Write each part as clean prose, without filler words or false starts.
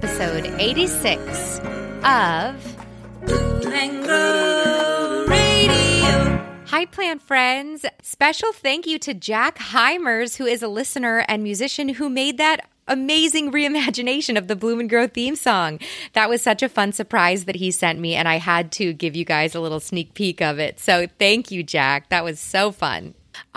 episode 86 of Bloom and Grow Radio. Hi, plant friends. Special thank you to Jack Heimers, who is a listener and musician who made that amazing reimagination of the Bloom and Grow theme song. That was such a fun surprise that he sent me, and I had to give you guys a little sneak peek of it. So thank you, Jack. That was so fun.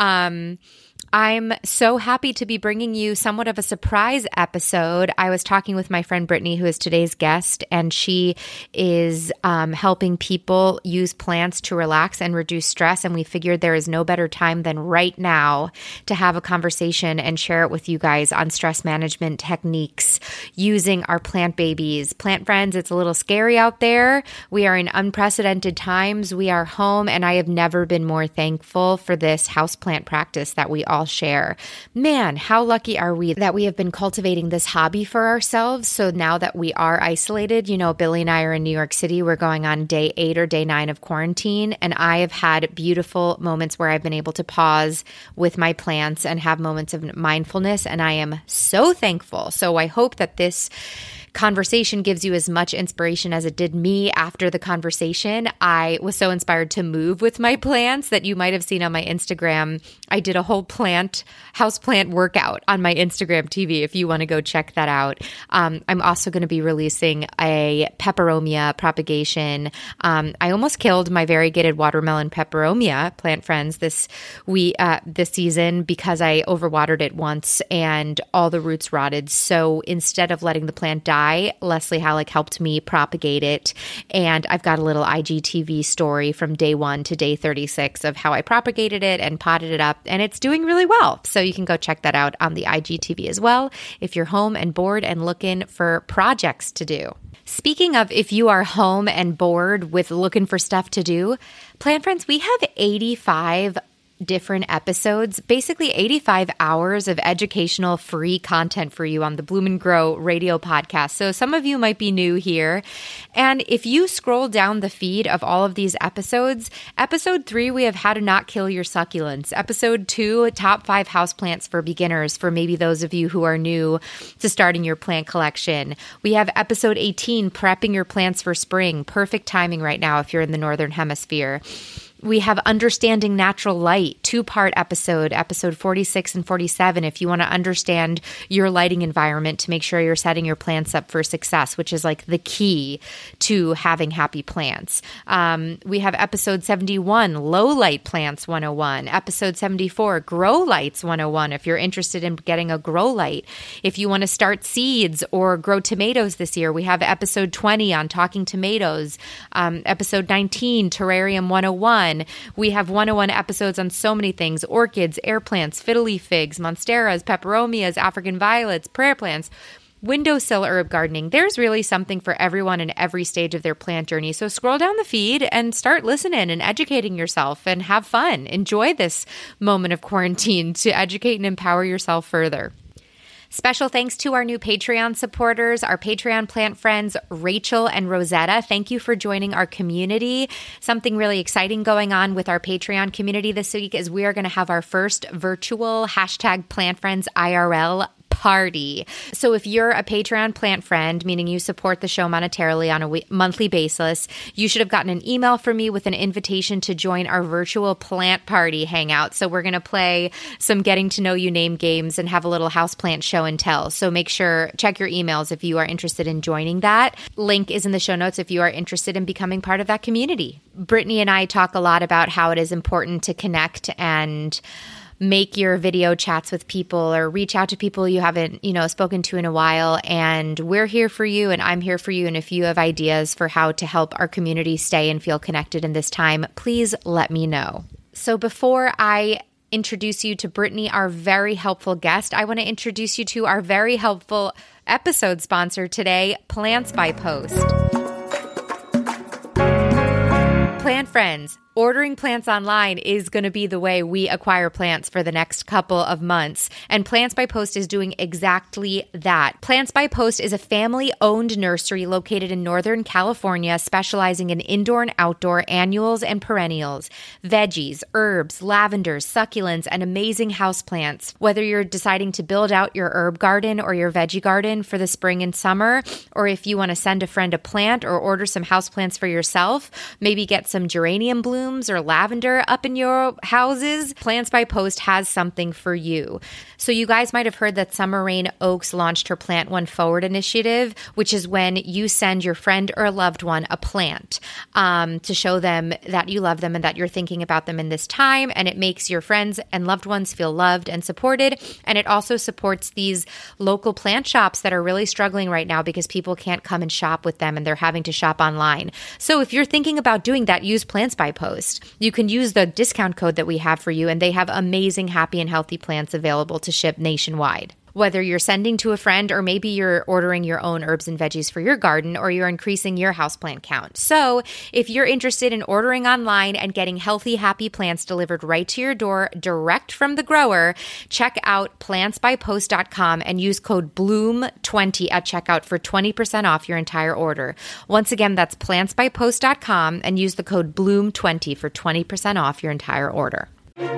I'm so happy to be bringing you somewhat of a surprise episode. I was talking with my friend Brittany, who is today's guest, and she is helping people use plants to relax and reduce stress. And we figured there is no better time than right now to have a conversation and share it with you guys on stress management techniques using our plant babies. Plant friends, it's a little scary out there. We are in unprecedented times. We are home, and I have never been more thankful for this houseplant practice that we all share. Man, how lucky are we that we have been cultivating this hobby for ourselves. So now that we are isolated, you know, Billy and I are in New York City. We're going on day 8 or day 9 of quarantine. And I have had beautiful moments where I've been able to pause with my plants and have moments of mindfulness. And I am so thankful. So I hope that this conversation gives you as much inspiration as it did me after the conversation. I was so inspired to move with my plants that you might have seen on my Instagram. I did a whole houseplant workout on my Instagram TV if you want to go check that out. I'm also going to be releasing a peperomia propagation. I almost killed my variegated watermelon peperomia, plant friends, this season because I overwatered it once and all the roots rotted. So instead of letting the plant die, Leslie Halleck helped me propagate it. And I've got a little IGTV story from day 1 to day 36 of how I propagated it and potted it up. And it's doing really well. So you can go check that out on the IGTV as well if you're home and bored and looking for projects to do. Speaking of if you are home and bored with looking for stuff to do, plant friends, we have 85 different episodes, basically 85 hours of educational free content for you on the Bloom and Grow radio podcast. So some of you might be new here. And if you scroll down the feed of all of these episodes, episode 3, we have how to not kill your succulents. Episode 2, top 5 houseplants for beginners, for maybe those of you who are new to starting your plant collection. We have episode 18, prepping your plants for spring. Perfect timing right now if you're in the Northern Hemisphere. We have Understanding Natural Light, 2-part episode 46 and 47, if you want to understand your lighting environment to make sure you're setting your plants up for success, which is like the key to having happy plants. We have episode 71, Low Light Plants 101, episode 74, Grow Lights 101, if you're interested in getting a grow light. If you want to start seeds or grow tomatoes this year, we have episode 20 on talking tomatoes, episode 19, Terrarium 101. We have 101 episodes on so many things: orchids, air plants, fiddle-leaf figs, monsteras, peperomias, African violets, prayer plants, windowsill herb gardening. There's really something for everyone in every stage of their plant journey. So scroll down the feed and start listening and educating yourself and have fun. Enjoy this moment of quarantine to educate and empower yourself further. Special thanks to our new Patreon supporters, our Patreon plant friends, Rachel and Rosetta. Thank you for joining our community. Something really exciting going on with our Patreon community this week is we are going to have our first virtual #PlantFriendsIRL party. So if you're a Patreon plant friend, meaning you support the show monetarily on a monthly basis, you should have gotten an email from me with an invitation to join our virtual plant party hangout. So we're going to play some getting to know you name games and have a little houseplant show and tell. So make sure, check your emails if you are interested in joining that. Link is in the show notes if you are interested in becoming part of that community. Brittany and I talk a lot about how it is important to connect and make your video chats with people or reach out to people you haven't, spoken to in a while. And we're here for you and I'm here for you. And if you have ideas for how to help our community stay and feel connected in this time, please let me know. So before I introduce you to Brittany, our very helpful guest, I want to introduce you to our very helpful episode sponsor today, Plants by Post. Plant friends, Ordering plants online is going to be the way we acquire plants for the next couple of months. And Plants by Post is doing exactly that. Plants by Post is a family-owned nursery located in Northern California, specializing in indoor and outdoor annuals and perennials, veggies, herbs, lavenders, succulents, and amazing houseplants. Whether you're deciding to build out your herb garden or your veggie garden for the spring and summer, or if you want to send a friend a plant or order some houseplants for yourself, maybe get some geranium blooms or lavender up in your houses, Plants by Post has something for you. So you guys might have heard that Summer Rain Oaks launched her Plant One Forward initiative, which is when you send your friend or a loved one a plant to show them that you love them and that you're thinking about them in this time. And it makes your friends and loved ones feel loved and supported. And it also supports these local plant shops that are really struggling right now because people can't come and shop with them and they're having to shop online. So if you're thinking about doing that, use Plants by Post. You can use the discount code that we have for you, and they have amazing, happy, and healthy plants available to ship nationwide. Whether you're sending to a friend or maybe you're ordering your own herbs and veggies for your garden or you're increasing your houseplant count. So if you're interested in ordering online and getting healthy, happy plants delivered right to your door direct from the grower, check out plantsbypost.com and use code BLOOM20 at checkout for 20% off your entire order. Once again, that's plantsbypost.com and use the code BLOOM20 for 20% off your entire order.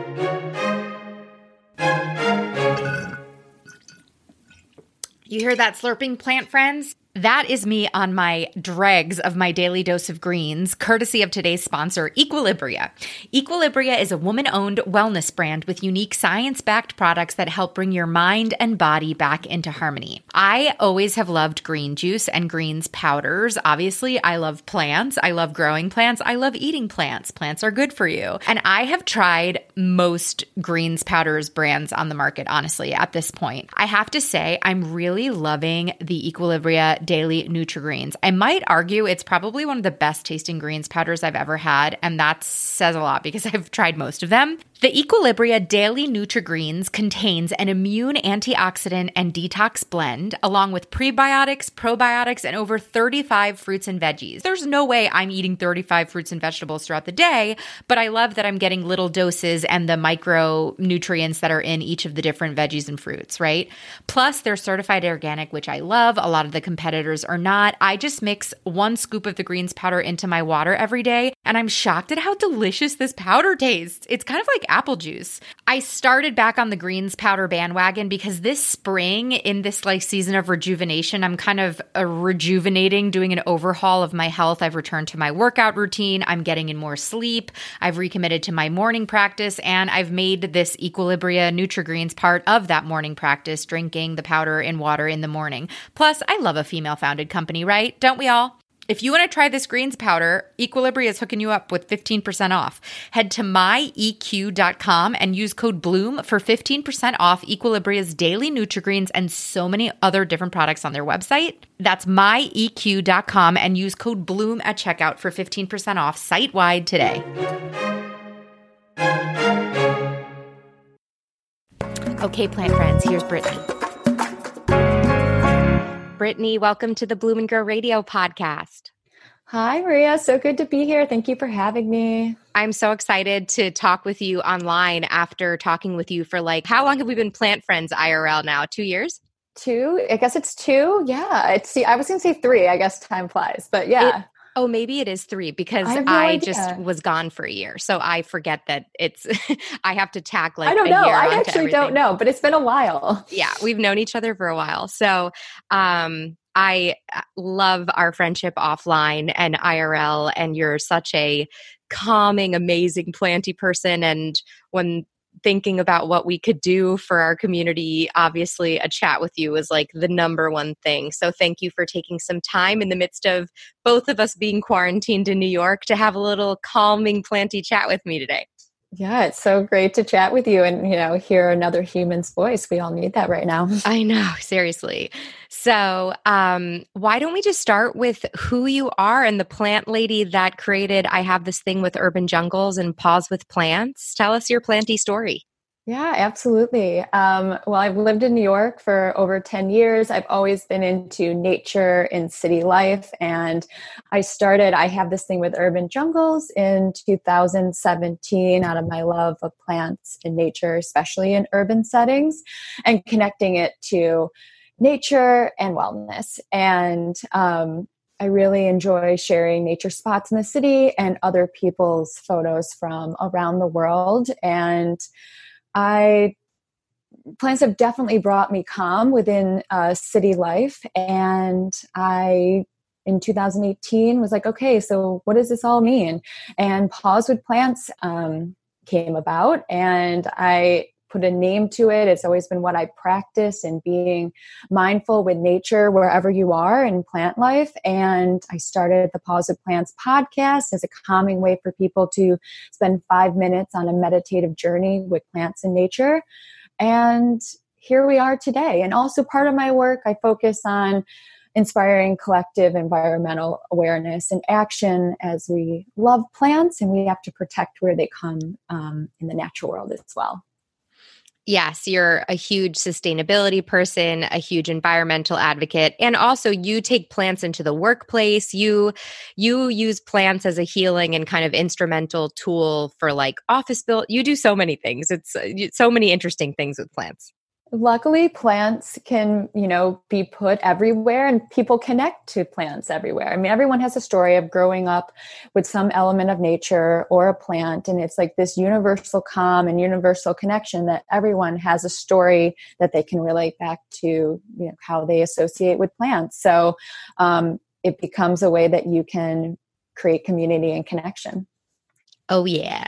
You hear that slurping, plant friends? That is me on my dregs of my daily dose of greens, courtesy of today's sponsor, Equilibria. Equilibria is a woman-owned wellness brand with unique science-backed products that help bring your mind and body back into harmony. I always have loved green juice and greens powders. Obviously, I love plants. I love growing plants. I love eating plants. Plants are good for you. And I have tried most greens powders brands on the market, honestly, at this point. I have to say, I'm really loving the Equilibria Daily Nutri-Greens. I might argue it's probably one of the best tasting greens powders I've ever had, and that says a lot because I've tried most of them. The Equilibria Daily Nutri-Greens contains an immune antioxidant and detox blend, along with prebiotics, probiotics, and over 35 fruits and veggies. There's no way I'm eating 35 fruits and vegetables throughout the day, but I love that I'm getting little doses and the micronutrients that are in each of the different veggies and fruits, right? Plus, they're certified organic, which I love. A lot of the competitors are not. I just mix 1 scoop of the greens powder into my water every day, and I'm shocked at how delicious this powder tastes. It's kind of like apple juice. I started back on the greens powder bandwagon because this spring, in this season of rejuvenation, I'm kind of rejuvenating, doing an overhaul of my health. I've returned to my workout routine. I'm getting in more sleep. I've recommitted to my morning practice, and I've made this Equilibria Nutri-Greens part of that morning practice, drinking the powder in water in the morning. Plus, I love a female-founded company, right? Don't we all? If you want to try this greens powder, Equilibria is hooking you up with 15% off. Head to myeq.com and use code BLOOM for 15% off Equilibria's Daily Nutri-Greens and so many other different products on their website. That's myeq.com and use code BLOOM at checkout for 15% off site-wide today. Okay, plant friends, here's Brittany. Brittany, welcome to the Bloom and Grow Radio podcast. Hi, Maria. So good to be here. Thank you for having me. I'm so excited to talk with you online after talking with you for how long have we been plant friends IRL now? 2 years? 2? I guess it's 2. Yeah. I was going to say 3. I guess time flies, but yeah. Maybe it is 3 because I just was gone for a year. So I forget that it's, I have to tack I don't know. I actually don't know, but it's been a while. Yeah. We've known each other for a while. So, I love our friendship offline and IRL, and you're such a calming, amazing planty person. And when thinking about what we could do for our community, obviously a chat with you is the number one thing. So thank you for taking some time in the midst of both of us being quarantined in New York to have a little calming, planty chat with me today. Yeah, it's so great to chat with you and, hear another human's voice. We all need that right now. I know, seriously. So why don't we just start with who you are and the plant lady that created I Have This Thing with Urban Jungles and Pause with Plants. Tell us your planty story. Yeah, absolutely. Well, I've lived in New York for over 10 years. I've always been into nature and city life. And I have this thing with urban jungles in 2017 out of my love of plants and nature, especially in urban settings, and connecting it to nature and wellness. And I really enjoy sharing nature spots in the city and other people's photos from around the world. And I plants have definitely brought me calm within city life. And I, in 2018, was like, okay, so what does this all mean? And Pause with Plants came about, and I put a name to it. It's always been what I practice in being mindful with nature wherever you are in plant life. And I started the Pause with Plants podcast as a calming way for people to spend 5 minutes on a meditative journey with plants and nature. And here we are today. And also part of my work, I focus on inspiring collective environmental awareness and action as we love plants and we have to protect where they come in the natural world as well. Yes, you're a huge sustainability person, a huge environmental advocate, and also you take plants into the workplace. You use plants as a healing and kind of instrumental tool for like office build. You do so many things. It's so many interesting things with plants. Luckily, plants can, be put everywhere and people connect to plants everywhere. I mean, everyone has a story of growing up with some element of nature or a plant. And it's like this universal calm and universal connection that everyone has a story that they can relate back to, how they associate with plants. So it becomes a way that you can create community and connection. Oh, yeah.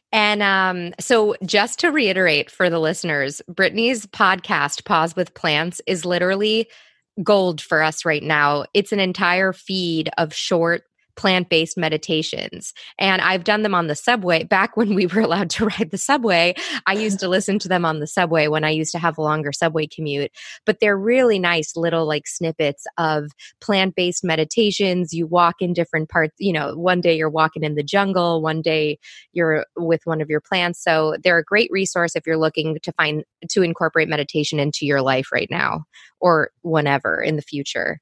And so just to reiterate for the listeners, Brittany's podcast, Pause with Plants, is literally gold for us right now. It's an entire feed of short plant-based meditations. And I've done them on the subway. Back when we were allowed to ride the subway, I used to listen to them on the subway when I used to have a longer subway commute. But they're really nice little like snippets of plant-based meditations. You walk in different parts, one day you're walking in the jungle, one day you're with one of your plants. So they're a great resource if you're looking to incorporate meditation into your life right now or whenever in the future.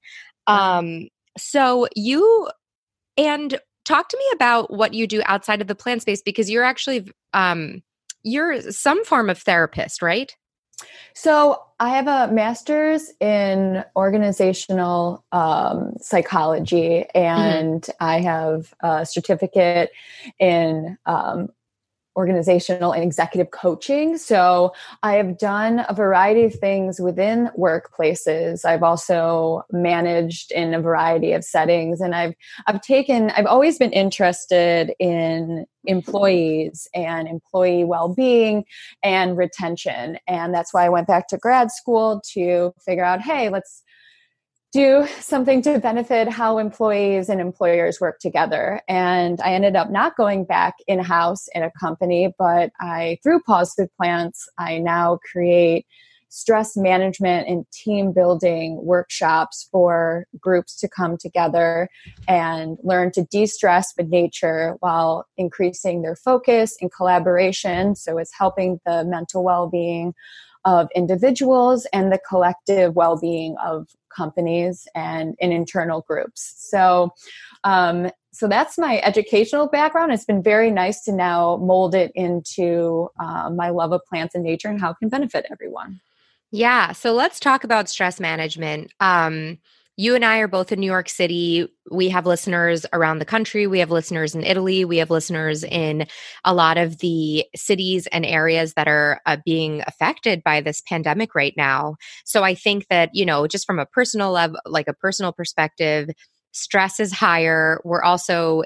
And talk to me about what you do outside of the plant space, because you're actually, you're some form of therapist, right? So I have a master's in organizational psychology, and I have a certificate in organizational and executive coaching. So I have done a variety of things within workplaces. I've also managed in a variety of settings, and I've always been interested in employees and employee well-being and retention. And that's why I went back to grad school to figure out, hey, let's do something to benefit how employees and employers work together. And I ended up not going back in-house in a company, but through Pause with Plants, I now create stress management and team building workshops for groups to come together and learn to de-stress with nature while increasing their focus and collaboration. So it's helping the mental well-being of individuals and the collective well-being of companies and in internal groups. So that's my educational background. It's been very nice to now mold it into my love of plants and nature and how it can benefit everyone. Yeah. So let's talk about stress management. You and I are both in New York City. We have listeners around the country. We have listeners in Italy. We have listeners in a lot of the cities and areas that are being affected by this pandemic right now. So I think that, just from a personal level, like a personal perspective, stress is higher. We're also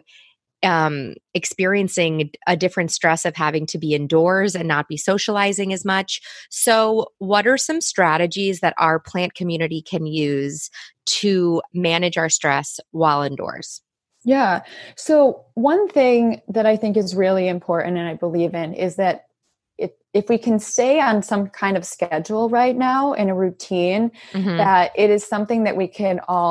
experiencing a different stress of having to be indoors and not be socializing as much. So what are some strategies that our plant community can use to manage our stress while indoors? Yeah. So one thing that I think is really important and I believe in is that if we can stay on some kind of schedule right now in a routine, that it is something that we can all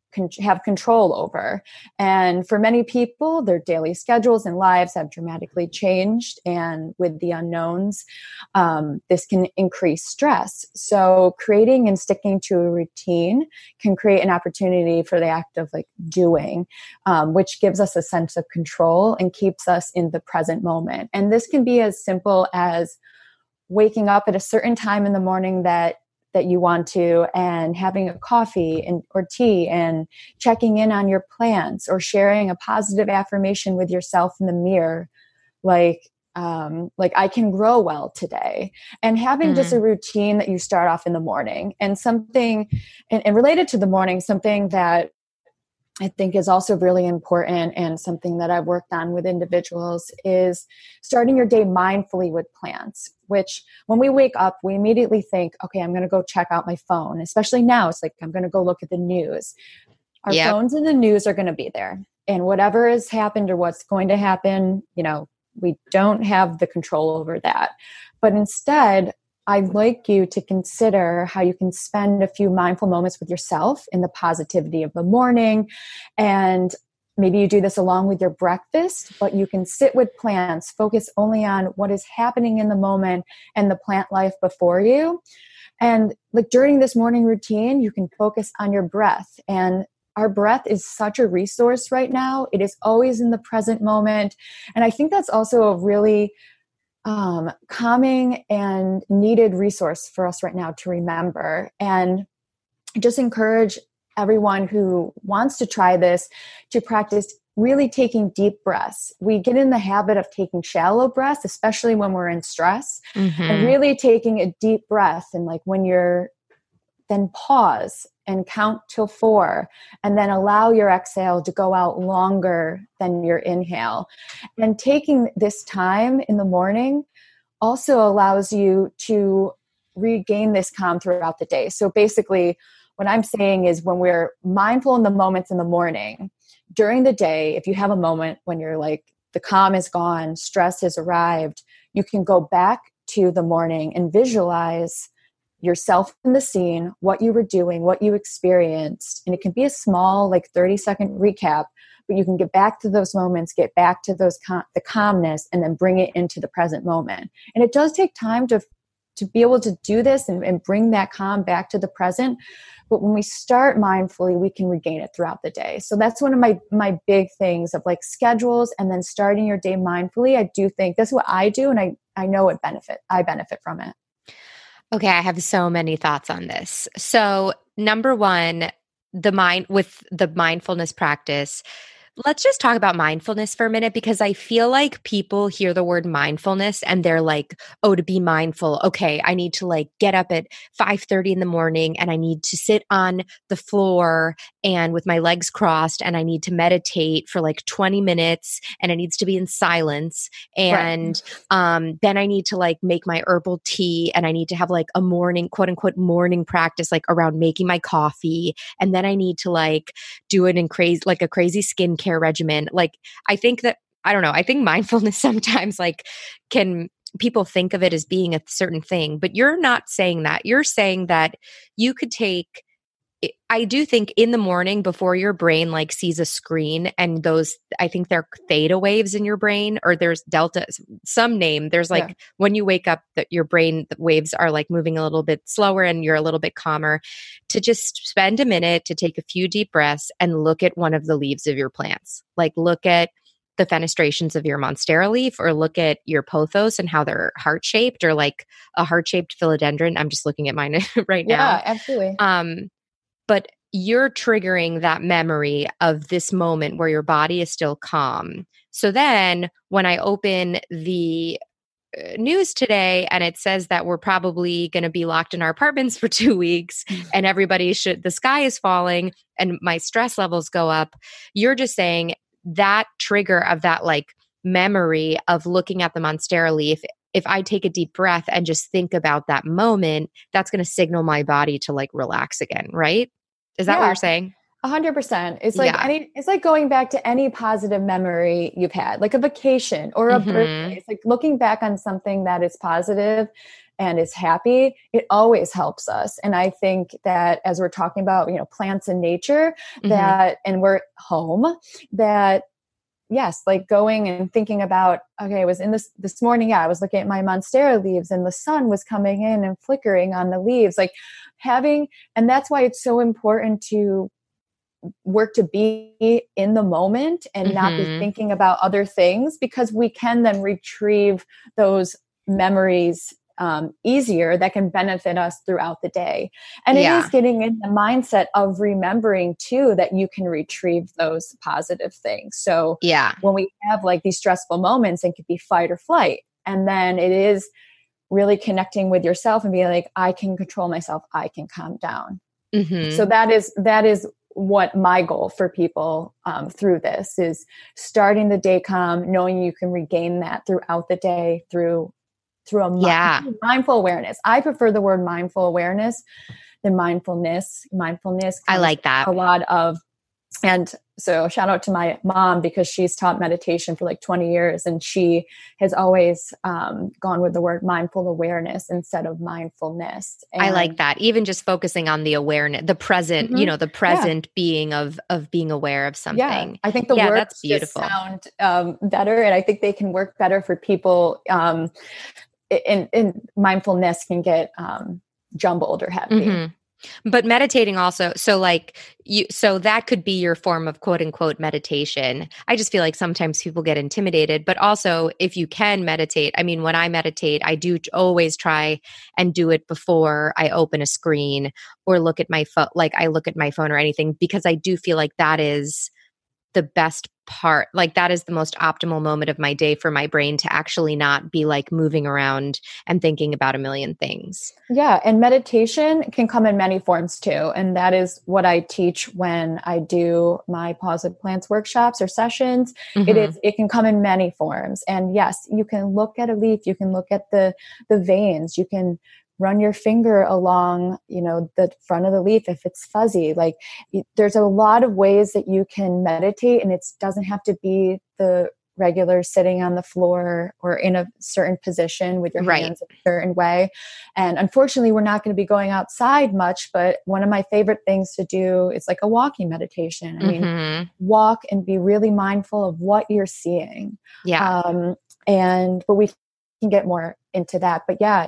have control over. And for many people, their daily schedules and lives have dramatically changed. And with the unknowns, this can increase stress. So creating and sticking to a routine can create an opportunity for the act of like doing, which gives us a sense of control and keeps us in the present moment. And this can be as simple as waking up at a certain time in the morning that you want to, and having a coffee or tea and checking in on your plants, or sharing a positive affirmation with yourself in the mirror, like I can grow well today, and having just a routine that you start off in the morning. And something and related to the morning, something that I think is also really important, and something that I've worked on with individuals, is starting your day mindfully with plants, which when we wake up, we immediately think, okay, I'm going to go check out my phone. Especially now, it's like, I'm going to go look at the news. Our phones and the news are going to be there. And whatever has happened or what's going to happen, we don't have the control over that. But instead, I'd like you to consider how you can spend a few mindful moments with yourself in the positivity of the morning. And maybe you do this along with your breakfast, but you can sit with plants, focus only on what is happening in the moment and the plant life before you. And like during this morning routine, you can focus on your breath. And our breath is such a resource right now. It is always in the present moment. And I think that's also a really calming and needed resource for us right now to remember. And just encourage everyone who wants to try this to practice really taking deep breaths. We get in the habit of taking shallow breaths, especially when we're in stress, and really taking a deep breath. And like when you're then pause and count till 4, and then allow your exhale to go out longer than your inhale. And taking this time in the morning also allows you to regain this calm throughout the day. So basically, what I'm saying is, when we're mindful in the moments in the morning, during the day, if you have a moment when you're like, the calm is gone, stress has arrived, you can go back to the morning and visualize yourself in the scene, what you were doing, what you experienced. And it can be a small, like 30-second recap, but you can get back to those moments, get back to those the calmness, and then bring it into the present moment. And it does take time to be able to do this and bring that calm back to the present. But when we start mindfully, we can regain it throughout the day. So that's one of my big things of like schedules, and then starting your day mindfully. I do think that's what I do, and I know I benefit from it. Okay, I have so many thoughts on this. So, number one, with the mindfulness practice, let's just talk about mindfulness for a minute, because I feel like people hear the word mindfulness and they're like, oh, to be mindful, okay, I need to like get up at 5:30 in the morning, and I need to sit on the floor and with my legs crossed, and I need to meditate for like 20 minutes, and it needs to be in silence. And then I need to like make my herbal tea, and I need to have like a morning, quote unquote, morning practice, like around making my coffee. And then I need to like do it in a crazy skincare regimen. Like, I think mindfulness sometimes like people think of it as being a certain thing, but you're not saying that. You're saying that you could take, I do think in the morning before your brain like sees a screen, and those, I think they're theta waves in your brain, or there's delta, some name. There's like when you wake up, that your brain the waves are like moving a little bit slower and you're a little bit calmer, to just spend a minute to take a few deep breaths and look at one of the leaves of your plants. Like look at the fenestrations of your monstera leaf, or look at your pothos and how they're heart-shaped, or like a heart-shaped philodendron. I'm just looking at mine right now. Yeah, absolutely. But you're triggering that memory of this moment where your body is still calm. So then when I open the news today and it says that we're probably going to be locked in our apartments for 2 weeks and the sky is falling and my stress levels go up, you're just saying that trigger of that like memory of looking at the monstera leaf, if I take a deep breath and just think about that moment, that's going to signal my body to like relax again, right? Is that what you're saying? 100%. It's like Yeah. it's like going back to any positive memory you've had, like a vacation or a birthday. It's like looking back on something that is positive and is happy. It always helps us. And I think that as we're talking about, plants and nature, that, and we're home, that yes, like going and thinking about, okay, I was in this morning. Yeah, I was looking at my monstera leaves and the sun was coming in and flickering on the leaves, like and that's why it's so important to work to be in the moment and not be thinking about other things, because we can then retrieve those memories easier that can benefit us throughout the day. And it is getting in the mindset of remembering too that you can retrieve those positive things. So when we have like these stressful moments, it could be fight or flight. And then it is really connecting with yourself and being like, I can control myself. I can calm down. So that is what my goal for people through this is, starting the day calm, knowing you can regain that throughout the day through mindful awareness. I prefer the word mindful awareness than mindfulness. Mindfulness. I like that. A lot of, and so shout out to my mom, because she's taught meditation for like 20 years and she has always gone with the word mindful awareness instead of mindfulness. And I like that. Even just focusing on the awareness, the present, the present being of being aware of something. Yeah, I think the words that's beautiful. just sound better, and I think they can work better for people. And mindfulness can get jumbled or heavy. But meditating also, so that could be your form of quote unquote meditation. I just feel like sometimes people get intimidated, but also if you can meditate, I mean, when I meditate, I do always try and do it before I open a screen or look at my phone, like I look at my phone or anything, because I do feel like that is the best part. Like that is the most optimal moment of my day for my brain to actually not be like moving around and thinking about a million things. Yeah. And meditation can come in many forms too. And that is what I teach when I do my Positive Plants workshops or sessions. It can come in many forms. And yes, you can look at a leaf, you can look at the veins, you can run your finger along, the front of the leaf if it's fuzzy. Like there's a lot of ways that you can meditate, and it doesn't have to be the regular sitting on the floor or in a certain position with your hands a certain way. And unfortunately, we're not going to be going outside much, but one of my favorite things to do is like a walking meditation. I mean, walk and be really mindful of what you're seeing. Yeah. But we can get more into that. But yeah,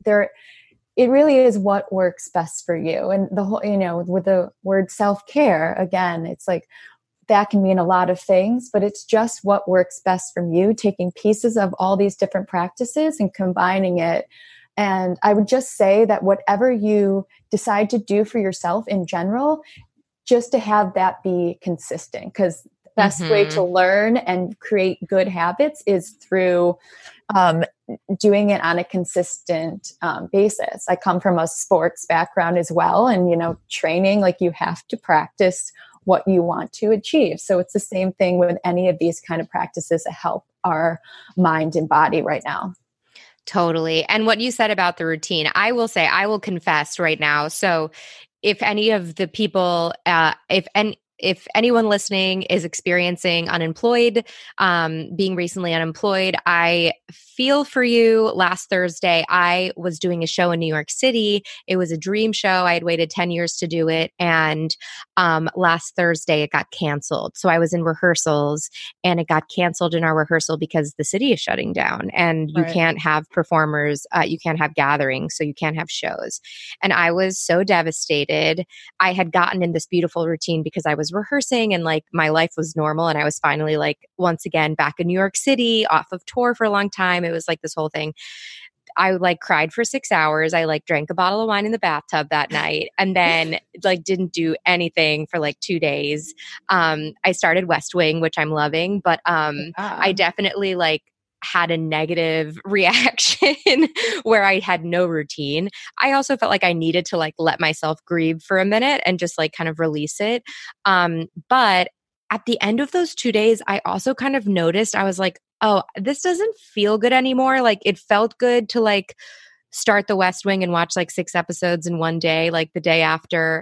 it really is what works best for you. And the whole, with the word self-care, again, it's like that can mean a lot of things, but it's just what works best from you, taking pieces of all these different practices and combining it. And I would just say that whatever you decide to do for yourself in general, just to have that be consistent, because the best way to learn and create good habits is through doing it on a consistent basis. I come from a sports background as well. And, training, like you have to practice what you want to achieve. So it's the same thing with any of these kind of practices that help our mind and body right now. Totally. And what you said about the routine, I will confess right now. So if any of the people, if anyone listening is experiencing unemployed, being recently unemployed, I feel for you. Last Thursday, I was doing a show in New York City. It was a dream show. I had waited 10 years to do it. And last Thursday, it got canceled. So I was in rehearsals and it got canceled in our rehearsal because the city is shutting down and you can't have performers, you can't have gatherings, so you can't have shows. And I was so devastated. I had gotten in this beautiful routine because I was rehearsing and like my life was normal, and I was finally like once again back in New York City, off of tour for a long time. It was like this whole thing. I like cried for 6 hours. I like drank a bottle of wine in the bathtub that night, and then like didn't do anything for like 2 days. I started West Wing, which I'm loving, but I definitely like had a negative reaction where I had no routine. I also felt like I needed to like let myself grieve for a minute and just like kind of release it. But at the end of those 2 days, I also kind of noticed, I was like, oh, this doesn't feel good anymore. Like it felt good to like start the West Wing and watch like 6 episodes in one day, like the day after.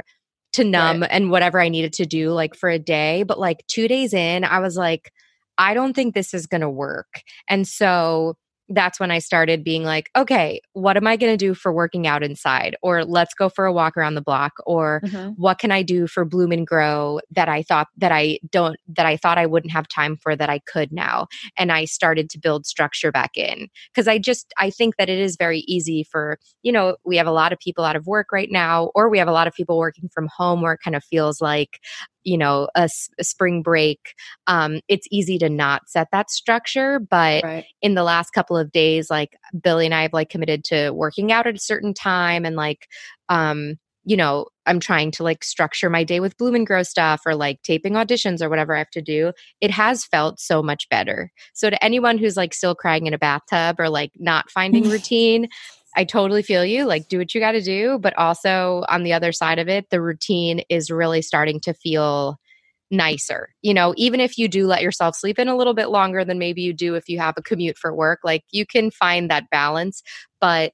to numb and whatever I needed to do like for a day. But like 2 days in, I was like, I don't think this is going to work. And so that's when I started being like, okay, what am I going to do for working out inside? Or let's go for a walk around the block. Or what can I do for Bloom and Grow that I thought that I wouldn't have time for that I could now? And I started to build structure back in because I think that it is very easy for, we have a lot of people out of work right now, or we have a lot of people working from home where it kind of feels like, a spring break. It's easy to not set that structure. But in the last couple of days, like Billy and I have like committed to working out at a certain time. And like, I'm trying to like structure my day with Bloom and Grow stuff or like taping auditions or whatever I have to do. It has felt so much better. So to anyone who's like still crying in a bathtub or like not finding routine, I totally feel you. Like, do what you got to do. But also on the other side of it, the routine is really starting to feel nicer. Even if you do let yourself sleep in a little bit longer than maybe you do if you have a commute for work, like you can find that balance. But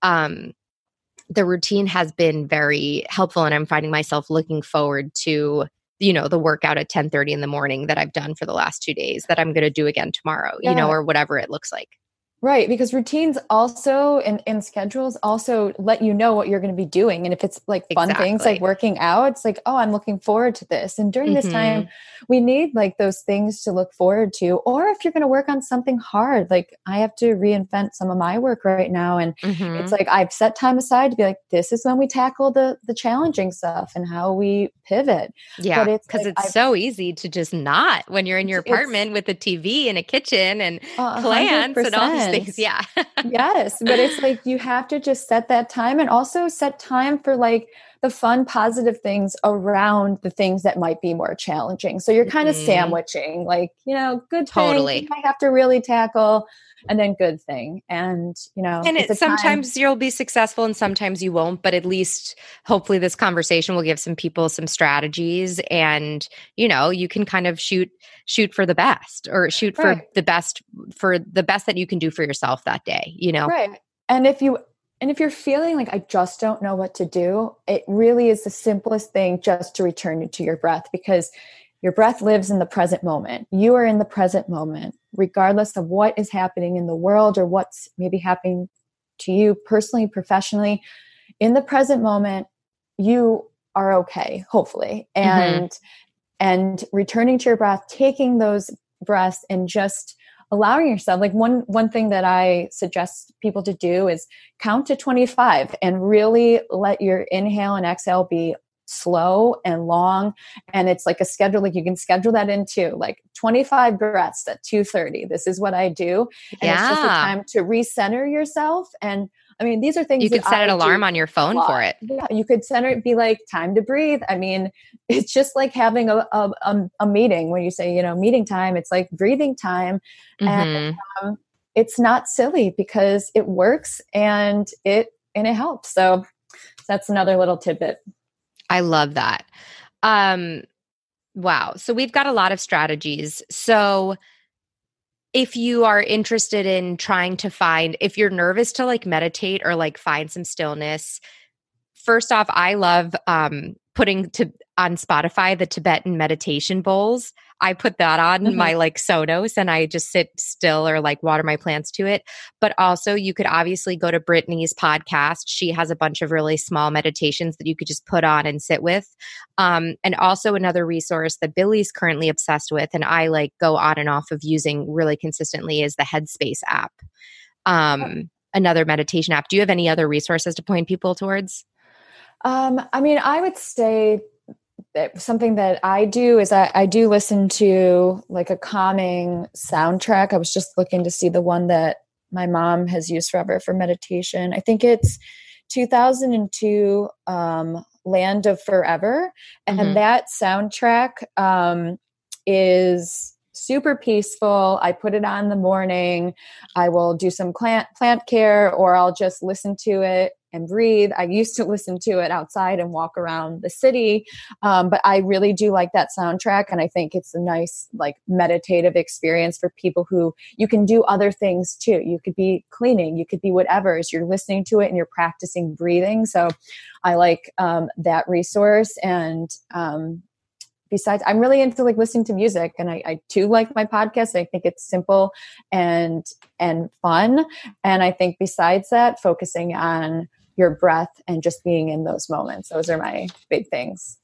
the routine has been very helpful. And I'm finding myself looking forward to the workout at 10:30 in the morning that I've done for the last 2 days that I'm going to do again tomorrow, or whatever it looks like. Right. Because routines also and schedules also let you know what you're going to be doing. And if it's like fun things like working out, it's like, oh, I'm looking forward to this. And during this time, we need like those things to look forward to. Or if you're going to work on something hard, like I have to reinvent some of my work right now. And it's like I've set time aside to be like, this is when we tackle the challenging stuff and how we pivot. Yeah. Because it's so easy to just not when you're in your apartment with a TV and a kitchen and plants and all these things. Yeah. Yes. But it's like, you have to just set that time and also set time for like the fun, positive things around the things that might be more challenging. So you're kind of sandwiching like, good thing I have to really tackle and then good thing. And, sometimes you'll be successful and sometimes you won't, but at least hopefully this conversation will give some people some strategies and, you can kind of shoot for the best or shoot for the best that you can do for yourself that day, Right. And if you're feeling like, I just don't know what to do, it really is the simplest thing just to return you to your breath, because your breath lives in the present moment. You are in the present moment, regardless of what is happening in the world or what's maybe happening to you personally, professionally. In the present moment, you are okay, hopefully. And returning to your breath, taking those breaths and just allowing yourself, like one thing that I suggest people to do is count to 25 and really let your inhale and exhale be slow and long. And it's like a schedule, like you can schedule that into like 25 breaths at 2:30. This is what I do. And it's just a time to recenter yourself. And I mean, these are things you could set an alarm on your phone for it. Yeah, you could center it, be like time to breathe. I mean, it's just like having a meeting when you say, meeting time, it's like breathing time. And it's not silly because it works and it helps. So that's another little tidbit. I love that. Wow. So we've got a lot of strategies. So if you are interested in trying to if you're nervous to like meditate or like find some stillness, first off, I love putting on Spotify the Tibetan meditation bowls. I put that on my like Sonos and I just sit still or like water my plants to it. But also you could obviously go to Brittany's podcast. She has a bunch of really small meditations that you could just put on and sit with. And also another resource that Billy's currently obsessed with and I like go on and off of using really consistently is the Headspace app. Another meditation app. Do you have any other resources to point people towards? I mean, I would say that something that I do is I do listen to like a calming soundtrack. I was just looking to see the one that my mom has used forever for meditation. I think it's 2002, Land of Forever. And that soundtrack is super peaceful. I put it on in the morning. I will do some plant care, or I'll just listen to it and breathe. I used to listen to it outside and walk around the city. But I really do like that soundtrack. And I think it's a nice, like, meditative experience for people who you can do other things too. You could be cleaning, you could be whatever, as you're listening to it and you're practicing breathing. So I like that resource. And besides, I'm really into like listening to music, and I too like my podcast. I think it's simple and fun. And I think besides that, focusing on your breath and just being in those moments. Those are my big things.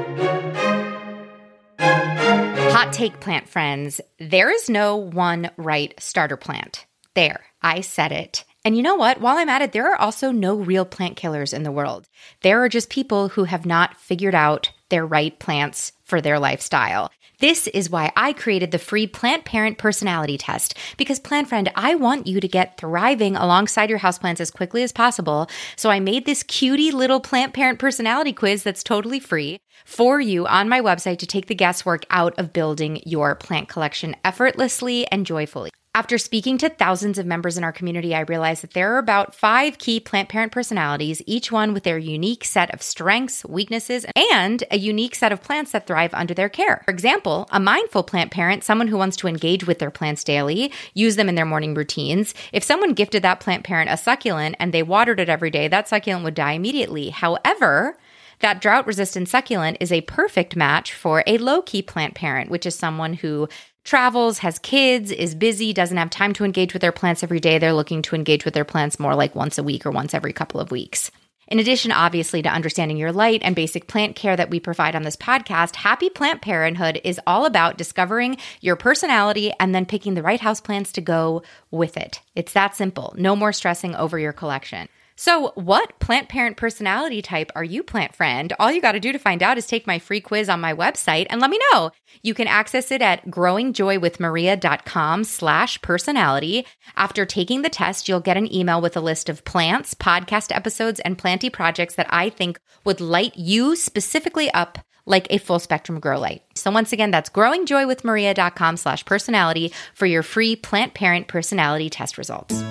Hot take, plant friends. There is no one right starter plant. There, I said it. And you know what? While I'm at it, there are also no real plant killers in the world. There are just people who have not figured out their right plants for their lifestyle. This is why I created the free Plant Parent Personality Test. Because, plant friend, I want you to get thriving alongside your houseplants as quickly as possible. So I made this cutie little Plant Parent Personality Quiz that's totally free for you on my website to take the guesswork out of building your plant collection effortlessly and joyfully. After speaking to thousands of members in our community, I realized that there are about 5 key plant parent personalities, each one with their unique set of strengths, weaknesses, and a unique set of plants that thrive under their care. For example, a mindful plant parent, someone who wants to engage with their plants daily, use them in their morning routines. If someone gifted that plant parent a succulent and they watered it every day, that succulent would die immediately. However, that drought-resistant succulent is a perfect match for a low-key plant parent, which is someone who travels, has kids, is busy, doesn't have time to engage with their plants every day. They're looking to engage with their plants more like once a week or once every couple of weeks. In addition, obviously, to understanding your light and basic plant care that we provide on this podcast, Happy Plant Parenthood is all about discovering your personality and then picking the right houseplants to go with it. It's that simple. No more stressing over your collection. So what plant parent personality type are you, plant friend? All you got to do to find out is take my free quiz on my website and let me know. You can access it at growingjoywithmaria.com/personality. After taking the test, you'll get an email with a list of plants, podcast episodes, and planty projects that I think would light you specifically up like a full spectrum grow light. So once again, that's growingjoywithmaria.com/personality for your free plant parent personality test results.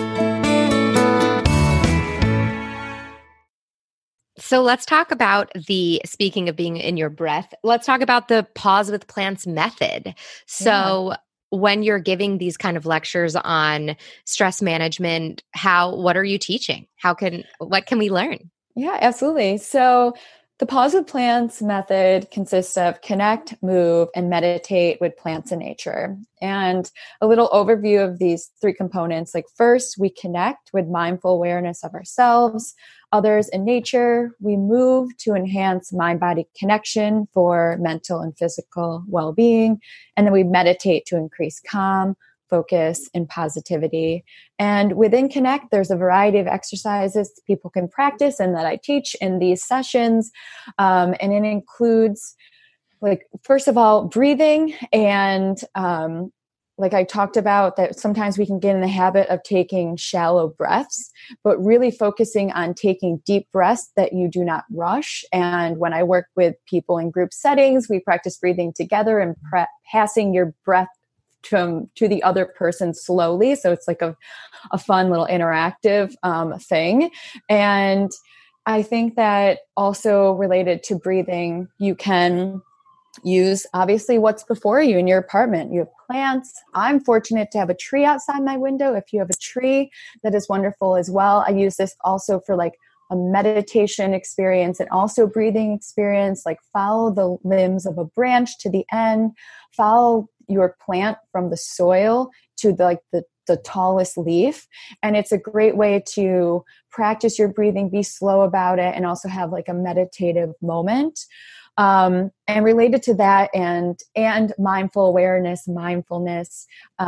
So let's talk about speaking of being in your breath, let's talk about the Pause with Plants method. So when you're giving these kind of lectures on stress management, what are you teaching? What can we learn? Yeah, absolutely. So the Pause with Plants method consists of connect, move, and meditate with plants in nature. And a little overview of these 3 components. Like, first, we connect with mindful awareness of ourselves, others, and nature. We move to enhance mind-body connection for mental and physical well-being. And then we meditate to increase calm, focus, and positivity. And within Connect, there's a variety of exercises people can practice and that I teach in these sessions. And it includes, like, first of all, breathing. And like I talked about, that sometimes we can get in the habit of taking shallow breaths, but really focusing on taking deep breaths that you do not rush. And when I work with people in group settings, we practice breathing together and passing your breath to the other person slowly. So it's like a fun little interactive thing. And I think that also related to breathing, you can use obviously what's before you in your apartment. You have plants. I'm fortunate to have a tree outside my window. If you have a tree, that is wonderful as well. I use this also for like a meditation experience and also breathing experience. Like, follow the limbs of a branch to the end, follow your plant from the soil to the tallest leaf. And it's a great way to practice your breathing, be slow about it, and also have like a meditative moment. And related to that and mindful awareness, mindfulness,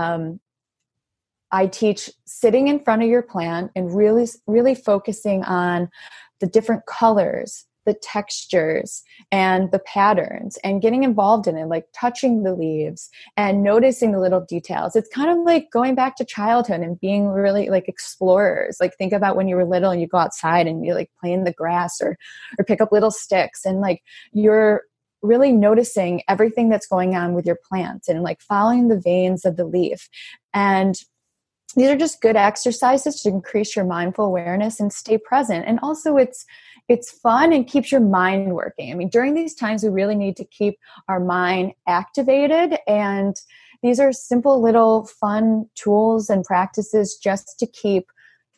I teach sitting in front of your plant and really, really focusing on the different colors, the textures, and the patterns, and getting involved in it, like touching the leaves and noticing the little details. It's kind of like going back to childhood and being really like explorers. Like, think about when you were little and you go outside and you like play in the grass or pick up little sticks, and like you're really noticing everything that's going on with your plants and like following the veins of the leaf. And these are just good exercises to increase your mindful awareness and stay present. And also it's fun and keeps your mind working. I mean, during these times, we really need to keep our mind activated. And these are simple little fun tools and practices just to keep,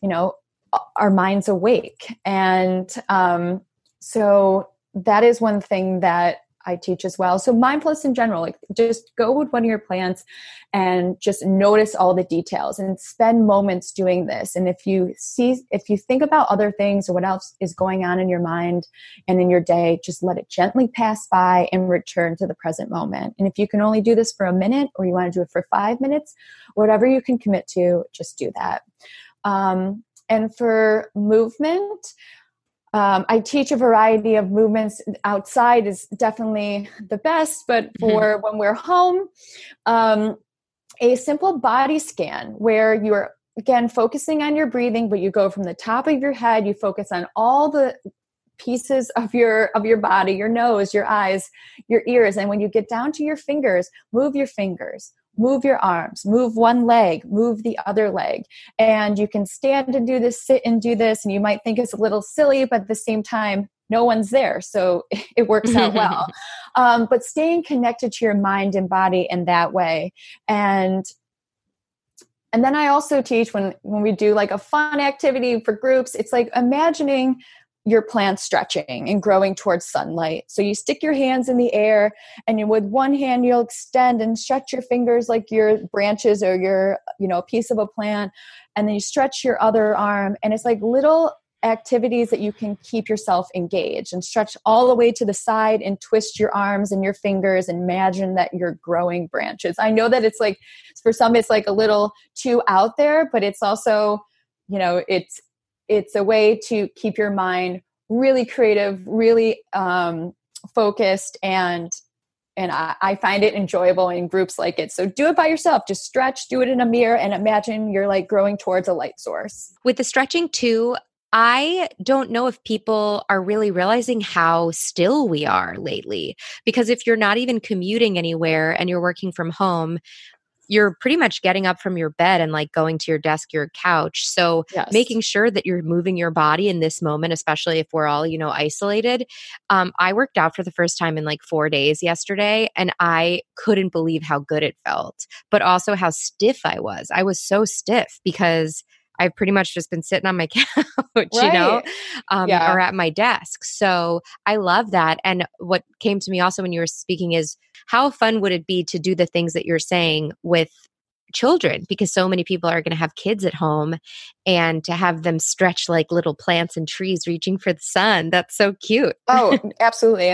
our minds awake. And so that is one thing that I teach as well. So mindfulness in general, like just go with one of your plants and just notice all the details and spend moments doing this. And if you think about other things or what else is going on in your mind and in your day, just let it gently pass by and return to the present moment. And if you can only do this for a minute, or you want to do it for 5 minutes, whatever you can commit to, just do that. And for movement, I teach a variety of movements. Outside is definitely the best, but for when we're home, a simple body scan where you're, again, focusing on your breathing, but you go from the top of your head, you focus on all the pieces of your body, your nose, your eyes, your ears. And when you get down to your fingers, move your fingers. Move your arms, move one leg, move the other leg. And you can stand and do this, sit and do this. And you might think it's a little silly, but at the same time, no one's there. So it works out well. But staying connected to your mind and body in that way. And then I also teach when we do like a fun activity for groups, it's like imagining your plant stretching and growing towards sunlight. So you stick your hands in the air, and with one hand you'll extend and stretch your fingers like your branches or your, piece of a plant. And then you stretch your other arm, and it's like little activities that you can keep yourself engaged, and stretch all the way to the side and twist your arms and your fingers and imagine that you're growing branches. I know that it's like, for some, it's like a little too out there, but it's also, it's a way to keep your mind really creative, really focused, and I find it enjoyable in groups like it. So do it by yourself. Just stretch, do it in a mirror, and imagine you're like growing towards a light source. With the stretching too, I don't know if people are really realizing how still we are lately, because if you're not even commuting anywhere and you're working from home, you're pretty much getting up from your bed and like going to your desk, your couch. So Yes. Making sure that you're moving your body in this moment, especially if we're all, isolated. I worked out for the first time in like 4 days yesterday, and I couldn't believe how good it felt, but also how stiff I was. I was so stiff because I've pretty much just been sitting on my couch, Right. Yeah. or at my desk. So I love that. And what came to me also when you were speaking is how fun would it be to do the things that you're saying with children? Because so many people are going to have kids at home, and to have them stretch like little plants and trees reaching for the sun. That's so cute. Oh, absolutely.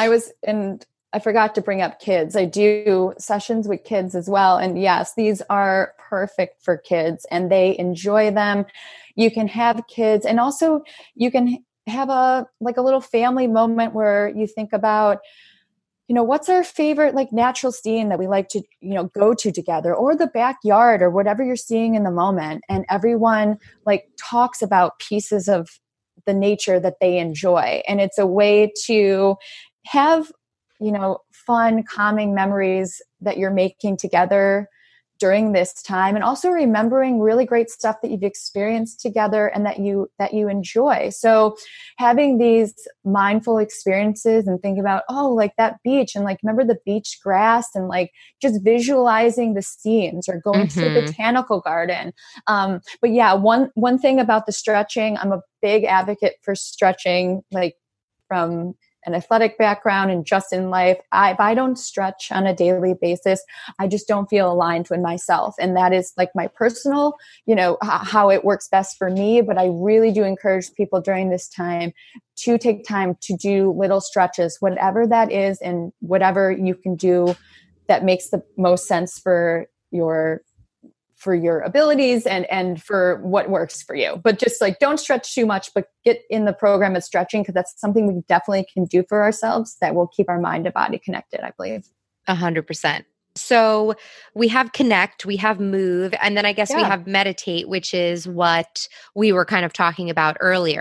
And I forgot to bring up kids. I do sessions with kids as well. And yes, these are perfect for kids and they enjoy them. You can have kids, and also you can have a little family moment where you think about, what's our favorite like natural scene that we like to, go to together, or the backyard, or whatever you're seeing in the moment. And everyone like talks about pieces of the nature that they enjoy. And it's a way to have, fun, calming memories that you're making together during this time, and also remembering really great stuff that you've experienced together and that you enjoy. So having these mindful experiences and thinking about, like that beach, and like remember the beach grass, and like just visualizing the scenes, or going to the botanical garden. But yeah, one thing about the stretching, I'm a big advocate for stretching, like from an athletic background and just in life. If I don't stretch on a daily basis, I just don't feel aligned with myself. And that is like my personal, how it works best for me. But I really do encourage people during this time to take time to do little stretches, whatever that is, and whatever you can do that makes the most sense for your abilities and for what works for you. But just like, don't stretch too much, but get in the program of stretching, because that's something we definitely can do for ourselves that will keep our mind and body connected, I believe. 100%. So we have connect, we have move, and then I guess we Yeah. have meditate, which is what we were kind of talking about earlier.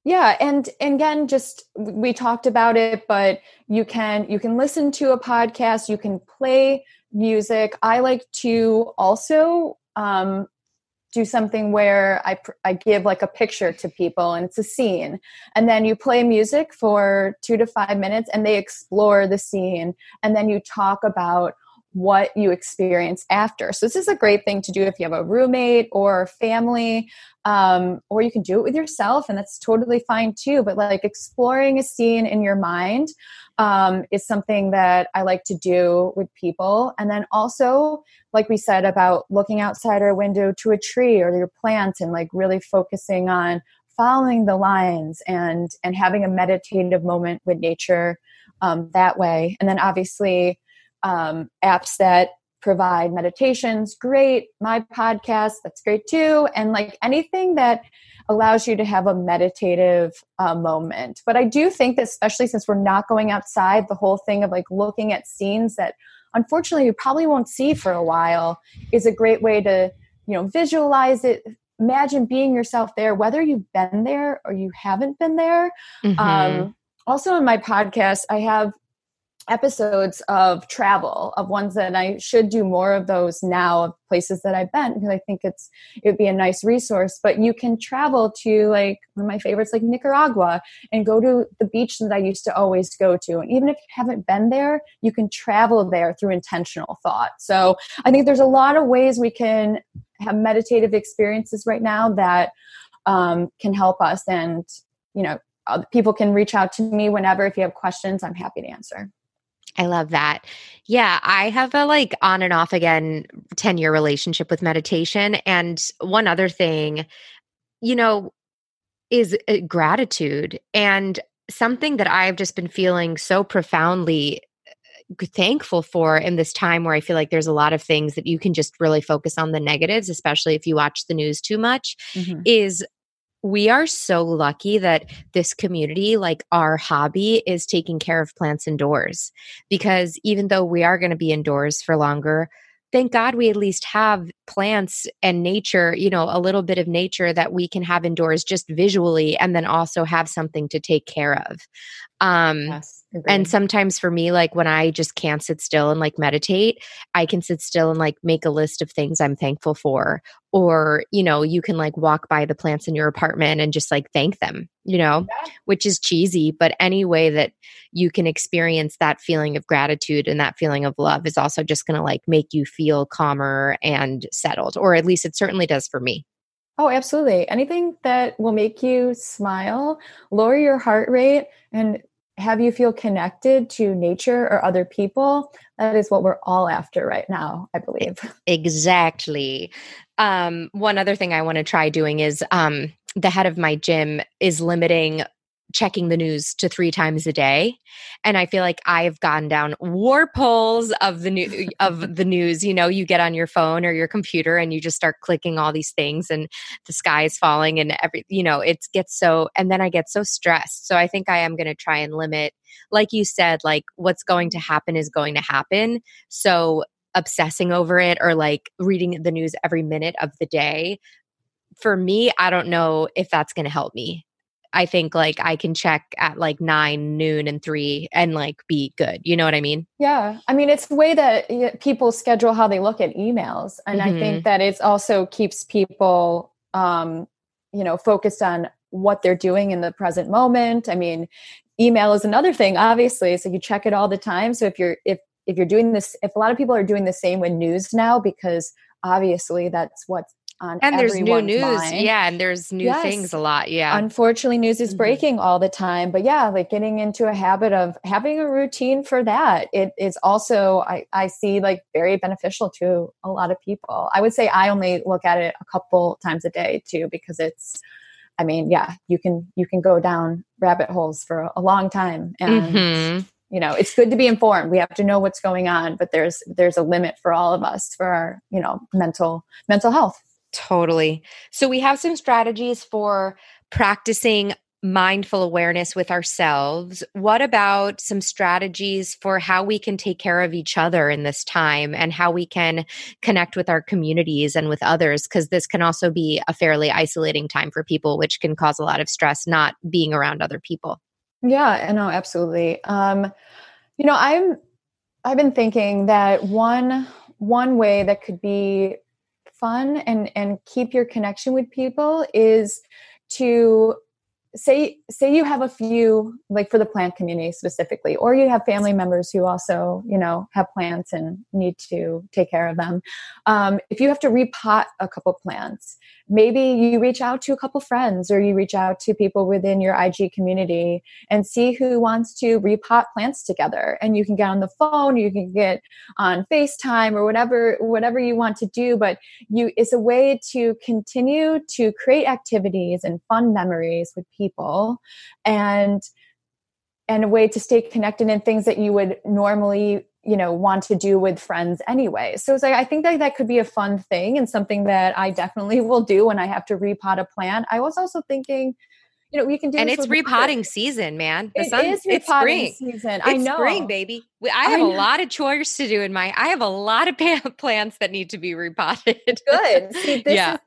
Yeah, and again, just we talked about it, but you can listen to a podcast, you can play music. I like to also do something where I give like a picture to people and it's a scene, and then you play music for 2 to 5 minutes and they explore the scene, and then you talk about what you experience after. So this is a great thing to do if you have a roommate or family, or you can do it with yourself, and that's totally fine too. But like exploring a scene in your mind is something that I like to do with people. And then also, like we said about looking outside our window to a tree or your plant and like really focusing on following the lines and having a meditative moment with nature that way. And then obviously apps that provide meditations, great. My podcast, that's great too. And like anything that allows you to have a meditative moment. But I do think that especially since we're not going outside, the whole thing of like looking at scenes that unfortunately you probably won't see for a while is a great way to, visualize it. Imagine being yourself there, whether you've been there or you haven't been there. Mm-hmm. Also in my podcast, I have episodes of travel, of ones that I should do more of those now, of places that I've been, because I think it would be a nice resource. But you can travel to like one of my favorites, like Nicaragua, and go to the beach that I used to always go to. And even if you haven't been there, you can travel there through intentional thought. So I think there's a lot of ways we can have meditative experiences right now that can help us. And, people can reach out to me whenever. If you have questions, I'm happy to answer. I love that. Yeah, I have a like on and off again 10-year relationship with meditation. And one other thing, is gratitude, and something that I've just been feeling so profoundly thankful for in this time where I feel like there's a lot of things that you can just really focus on the negatives, especially if you watch the news too much, is we are so lucky that this community, like our hobby, is taking care of plants indoors. Because even though we are going to be indoors for longer, thank God we at least have plants and nature, a little bit of nature that we can have indoors just visually, and then also have something to take care of. Yes. And sometimes for me, like when I just can't sit still and like meditate, I can sit still and like make a list of things I'm thankful for. Or, you can like walk by the plants in your apartment and just like thank them, which is cheesy. But any way that you can experience that feeling of gratitude and that feeling of love is also just going to like make you feel calmer and settled, or at least it certainly does for me. Oh, absolutely. Anything that will make you smile, lower your heart rate, and have you feel connected to nature or other people, that is what we're all after right now, I believe. Exactly. One other thing I want to try doing is the head of my gym is limiting checking the news to 3 times a day. And I feel like I've gone down warp holes of the news. You get on your phone or your computer and you just start clicking all these things and the sky is falling and and then I get so stressed. So I think I am going to try and limit, like you said, like what's going to happen is going to happen. So obsessing over it or like reading the news every minute of the day, for me, I don't know if that's going to help me. I think like I can check at like 9, noon, and 3 and like be good. You know what I mean? Yeah. I mean, it's the way that people schedule how they look at emails. And I think that it also keeps people, focused on what they're doing in the present moment. I mean, email is another thing, obviously. So you check it all the time. So if you're doing this, if a lot of people are doing the same with news now, because obviously that's what's on and there's new news mind. Yeah, and there's new things a lot. Yeah, unfortunately news is breaking all the time, but yeah, like getting into a habit of having a routine for that, it is also I see like very beneficial to a lot of people. I would say I only look at it a couple times a day too, because you can go down rabbit holes for a long time, and it's good to be informed. We have to know what's going on, but there's a limit for all of us for our mental health. Totally. So we have some strategies for practicing mindful awareness with ourselves, what about some strategies for how we can take care of each other in this time and how we can connect with our communities and with others? Because this can also be a fairly isolating time for people, which can cause a lot of stress not being around other people. Yeah, I know, absolutely. I've been thinking that one way that could be fun and keep your connection with people is to say you have a few, like for the plant community specifically, or you have family members who also, have plants and need to take care of them. If you have to repot a couple plants, maybe you reach out to a couple friends or you reach out to people within your IG community and see who wants to repot plants together. And you can get on the phone, you can get on FaceTime or whatever you want to do. But it's a way to continue to create activities and fun memories with people and a way to stay connected in things that you would normally want to do with friends anyway. So it's like, I think that could be a fun thing and something that I definitely will do when I have to repot a plant. I was also thinking, we can do and this it's repotting season, man. It is repotting season. I know. Spring, baby. I have a lot of chores to do I have a lot of plants that need to be repotted. Good. See,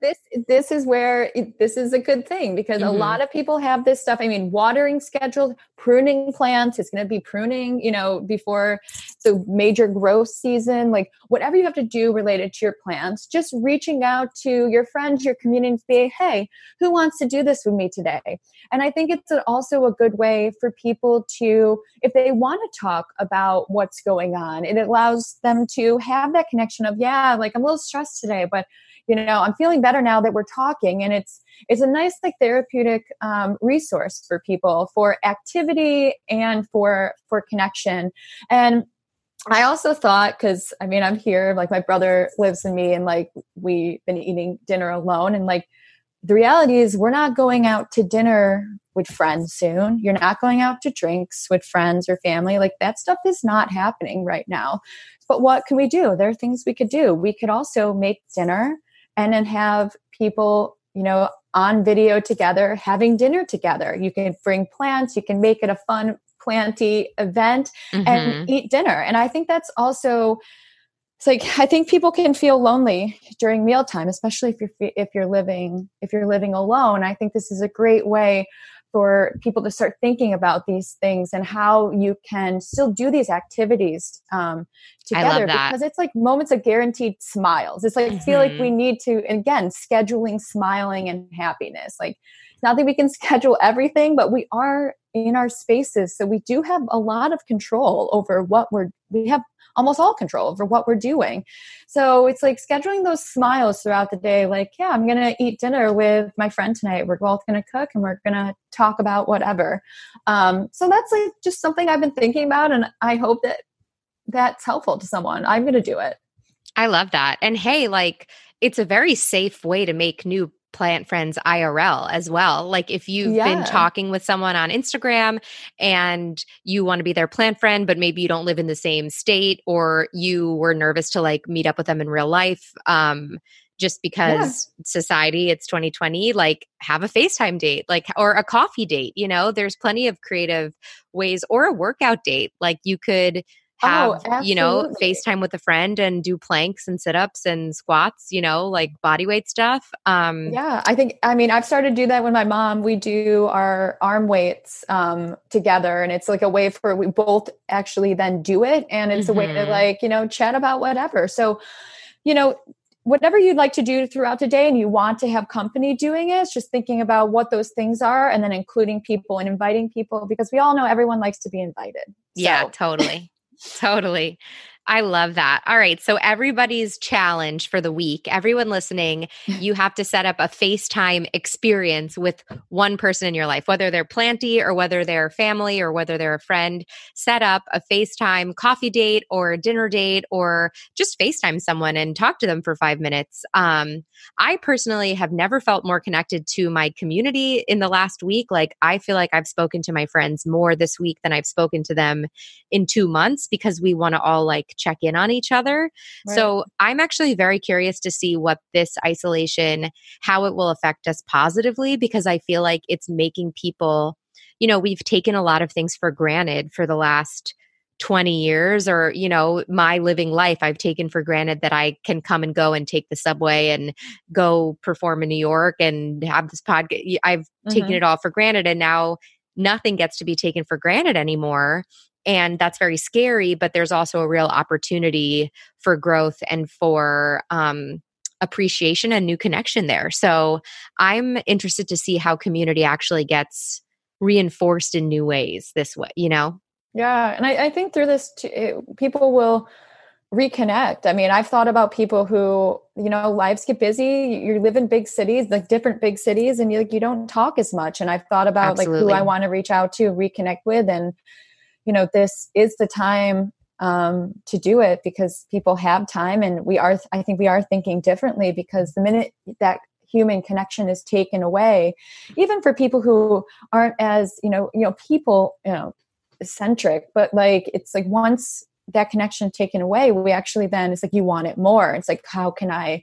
this is where this is a good thing because a lot of people have this stuff. I mean, watering scheduled, pruning plants. It's going to be pruning, before the major growth season. Like whatever you have to do related to your plants, just reaching out to your friends, your community, and say, hey, who wants to do this with me today? And I think it's also a good way for people to, if they want to talk about what's going on, it allows them to have that connection of, like I'm a little stressed today, but I'm feeling better now that we're talking. And it's a nice like therapeutic resource for people for activity and for connection. And I also thought, because I'm here, like my brother lives in me and like we've been eating dinner alone, and like the reality is we're not going out to dinner with friends soon. You're not going out to drinks with friends or family. Like that stuff is not happening right now. But what can we do? There are things we could do. We could also make dinner and then have people, on video together, having dinner together. You can bring plants. You can make it a fun planty event and eat dinner. And I think that's also, it's like, I think people can feel lonely during mealtime, especially if you're living alone. I think this is a great way for people to start thinking about these things and how you can still do these activities together, because it's like moments of guaranteed smiles. It's like, I feel like we need to, again, scheduling smiling and happiness. Like, it's not that we can schedule everything, but we are in our spaces. So we do have a lot of control over we have almost all control over what we're doing. So it's like scheduling those smiles throughout the day. Like, I'm going to eat dinner with my friend tonight. We're both going to cook and we're going to talk about whatever. So that's like just something I've been thinking about. And I hope that that's helpful to someone. I'm going to do it. I love that. And hey, like it's a very safe way to make new plant friends IRL as well. Like if you've been talking with someone on Instagram and you want to be their plant friend, but maybe you don't live in the same state or you were nervous to like meet up with them in real life, just because society, it's 2020, like have a FaceTime date, like, or a coffee date, there's plenty of creative ways, or a workout date. Like you could have, FaceTime with a friend and do planks and sit-ups and squats, like body weight stuff. I've started to do that with my mom. We do our arm weights together, and it's like a way for we both actually then do it. And it's a way to like, chat about whatever. So, whatever you'd like to do throughout the day and you want to have company doing it, it's just thinking about what those things are and then including people and inviting people, because we all know everyone likes to be invited. Yeah, totally. Totally. I love that. All right. So everybody's challenge for the week, everyone listening, you have to set up a FaceTime experience with one person in your life, whether they're planty or whether they're family or whether they're a friend. Set up a FaceTime coffee date or a dinner date, or just FaceTime someone and talk to them for 5 minutes. I personally have never felt more connected to my community in the last week. Like I feel like I've spoken to my friends more this week than I've spoken to them in 2 months, because we want to all like check in on each other. Right. So I'm actually very curious to see what this isolation, how it will affect us positively, because I feel like it's making people, we've taken a lot of things for granted for the last 20 years, or, my living life, I've taken for granted that I can come and go and take the subway and go perform in New York and have this podcast. I've taken it all for granted. And now nothing gets to be taken for granted anymore. And that's very scary, but there's also a real opportunity for growth and for appreciation and new connection there. So I'm interested to see how community actually gets reinforced in new ways this way, Yeah. And I think through this, people will reconnect. I mean, I've thought about people who, lives get busy. You live in big cities, like different big cities, and you don't talk as much. And I've thought about Absolutely. like who I want to reach out to, reconnect with. And, this is the time to do it, because people have time, and I think we are thinking differently, because the minute that human connection is taken away, even for people who aren't as, people, centric, but like, it's like once that connection taken away, we actually then, it's like, you want it more. It's like, how can I,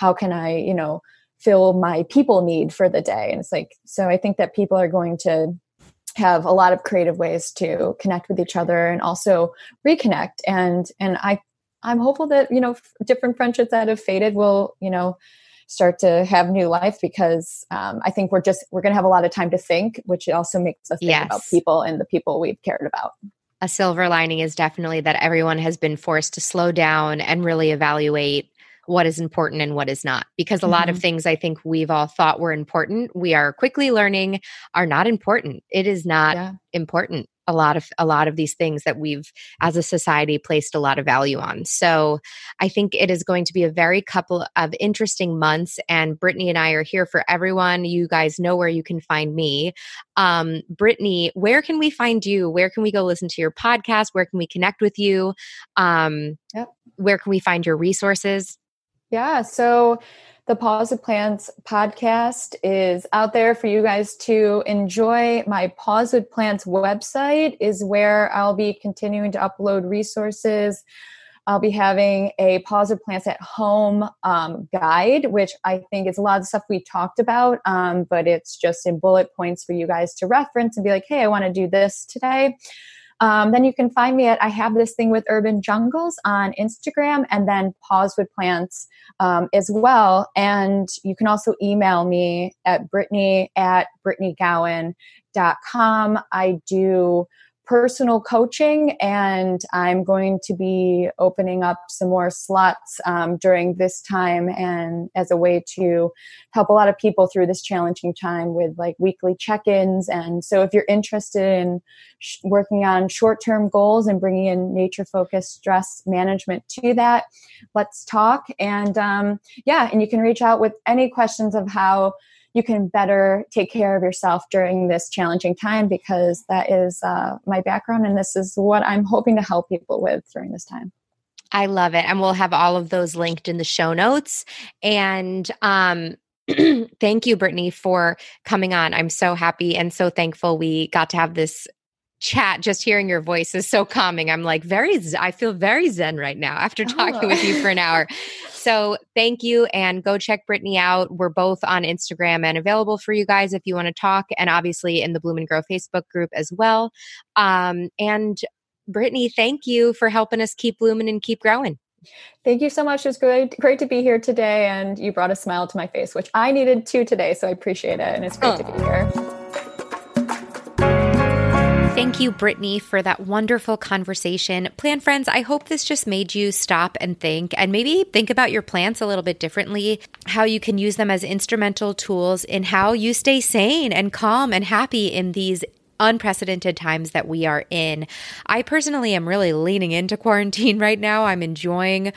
fill my people need for the day? And it's like, so I think that people are going to have a lot of creative ways to connect with each other and also reconnect. And I'm hopeful that, different friendships that have faded will, start to have new life, because I think we're going to have a lot of time to think, which also makes us think about people and the people we've cared about. A silver lining is definitely that everyone has been forced to slow down and really evaluate what is important and what is not. Because a lot of things I think we've all thought were important, we are quickly learning are not important. It is not important. A lot of these things that we've, as a society, placed a lot of value on. So I think it is going to be a very couple of interesting months. And Brittany and I are here for everyone. You guys know where you can find me. Brittany, where can we find you? Where can we go listen to your podcast? Where can we connect with you? Where can we find your resources? Yeah. So the Pause with Plants podcast is out there for you guys to enjoy. My Pause with Plants website is where I'll be continuing to upload resources. I'll be having a Pause with Plants at Home guide, which I think is a lot of stuff we talked about, but it's just in bullet points for you guys to reference and be like, hey, I want to do this today. Then you can find me at I Have This Thing with Urban Jungles on Instagram, and then Pause with Plants as well. And you can also email me at Brittany@BrittanyGowan.com. I do personal coaching, and I'm going to be opening up some more slots during this time, and as a way to help a lot of people through this challenging time with like weekly check-ins. And so if you're interested in working on short-term goals and bringing in nature-focused stress management to that, let's talk. And and you can reach out with any questions of how you can better take care of yourself during this challenging time, because that is my background, and this is what I'm hoping to help people with during this time. I love it. And we'll have all of those linked in the show notes. And thank you, Brittany, for coming on. I'm so happy and so thankful we got to have this chat. Just hearing your voice is so calming. I'm like I feel very zen right now after talking with you for an hour. So thank you, and go check Brittany out. We're both on Instagram and available for you guys if you want to talk, and obviously in the Bloom and Grow Facebook group as well. And Brittany, thank you for helping us keep blooming and keep growing. Thank you so much. It's great to be here today, and you brought a smile to my face, which I needed to today. So I appreciate it, and it's great to be here. Thank you, Brittany, for that wonderful conversation. Plant friends, I hope this just made you stop and think about your plants a little bit differently, how you can use them as instrumental tools in how you stay sane and calm and happy in these unprecedented times that we are in. I personally am really leaning into quarantine right now. I'm enjoying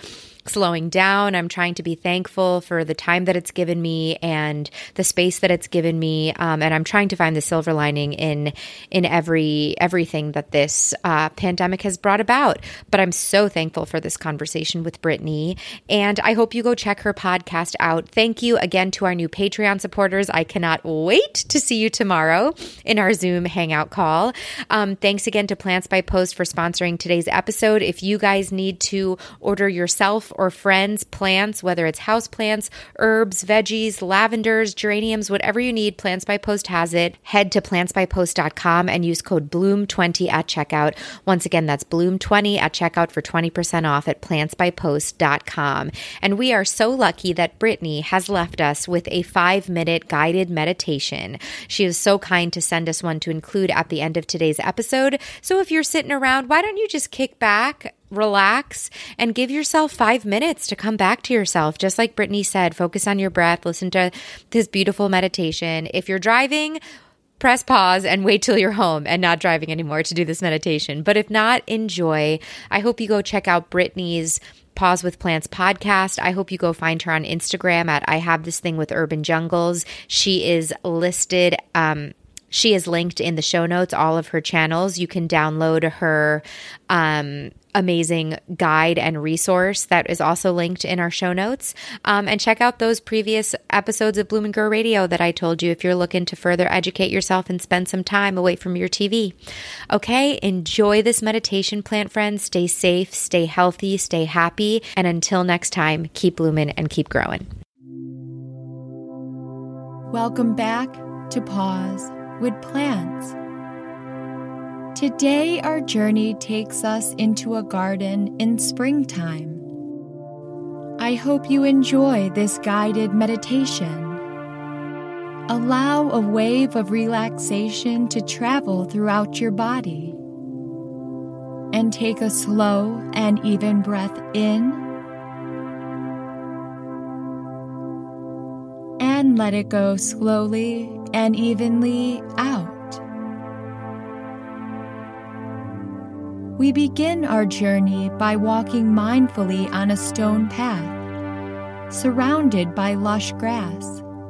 slowing down. I'm trying to be thankful for the time that it's given me and the space that it's given me. And I'm trying to find the silver lining in everything that this pandemic has brought about. But I'm so thankful for this conversation with Brittany. And I hope you go check her podcast out. Thank you again to our new Patreon supporters. I cannot wait to see you tomorrow in our Zoom Hangout call. Thanks again to Plants by Post for sponsoring today's episode. If you guys need to order yourself or friends plants, whether it's house plants, herbs, veggies, lavenders, geraniums, whatever you need, Plants by Post has it. Head to plantsbypost.com and use code BLOOM20 at checkout. Once again, that's BLOOM20 at checkout for 20% off at plantsbypost.com. And we are so lucky that Brittany has left us with a 5-minute guided meditation. She is so kind to send us one to include at the end of today's episode. So if you're sitting around, why don't you just kick back, relax, and give yourself 5 minutes to come back to yourself. Just like Brittany said, focus on your breath, listen to this beautiful meditation. If you're driving, press pause and wait till you're home and not driving anymore to do this meditation. But if not, enjoy. I hope you go check out Brittany's Pause with Plants podcast. I hope you go find her on Instagram at I Have This Thing with Urban Jungles. She is listed, she is linked in the show notes, all of her channels. You can download her amazing guide and resource that is also linked in our show notes. And check out those previous episodes of Bloom and Grow Radio that I told you if you're looking to further educate yourself and spend some time away from your TV. Okay, enjoy this meditation, plant friends. Stay safe, stay healthy, stay happy. And until next time, keep blooming and keep growing. Welcome back to Pause with Plants. Today, our journey takes us into a garden in springtime. I hope you enjoy this guided meditation. Allow a wave of relaxation to travel throughout your body. And take a slow and even breath in. And let it go slowly and evenly out. We begin our journey by walking mindfully on a stone path, surrounded by lush grass.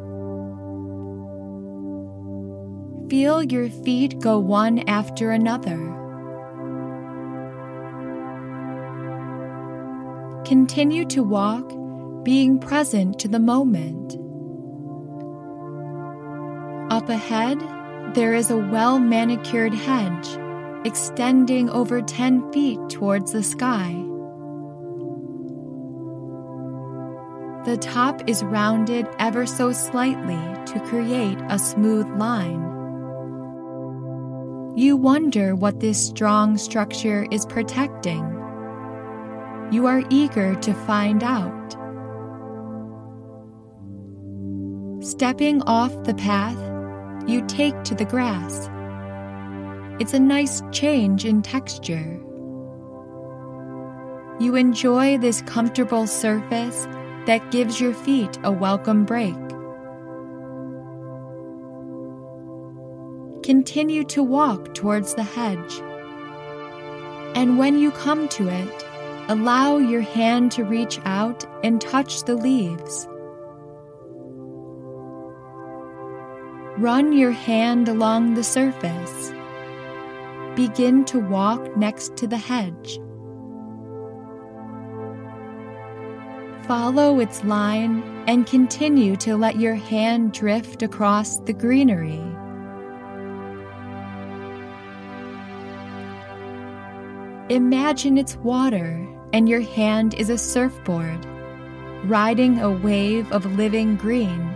Feel your feet go one after another. Continue to walk, being present to the moment. Up ahead, there is a well-manicured hedge extending over 10 feet towards the sky. The top is rounded ever so slightly to create a smooth line. You wonder what this strong structure is protecting. You are eager to find out. Stepping off the path, you take to the grass. It's a nice change in texture. You enjoy this comfortable surface that gives your feet a welcome break. Continue to walk towards the hedge. And when you come to it, allow your hand to reach out and touch the leaves. Run your hand along the surface. Begin to walk next to the hedge. Follow its line and continue to let your hand drift across the greenery. Imagine it's water and your hand is a surfboard, riding a wave of living green.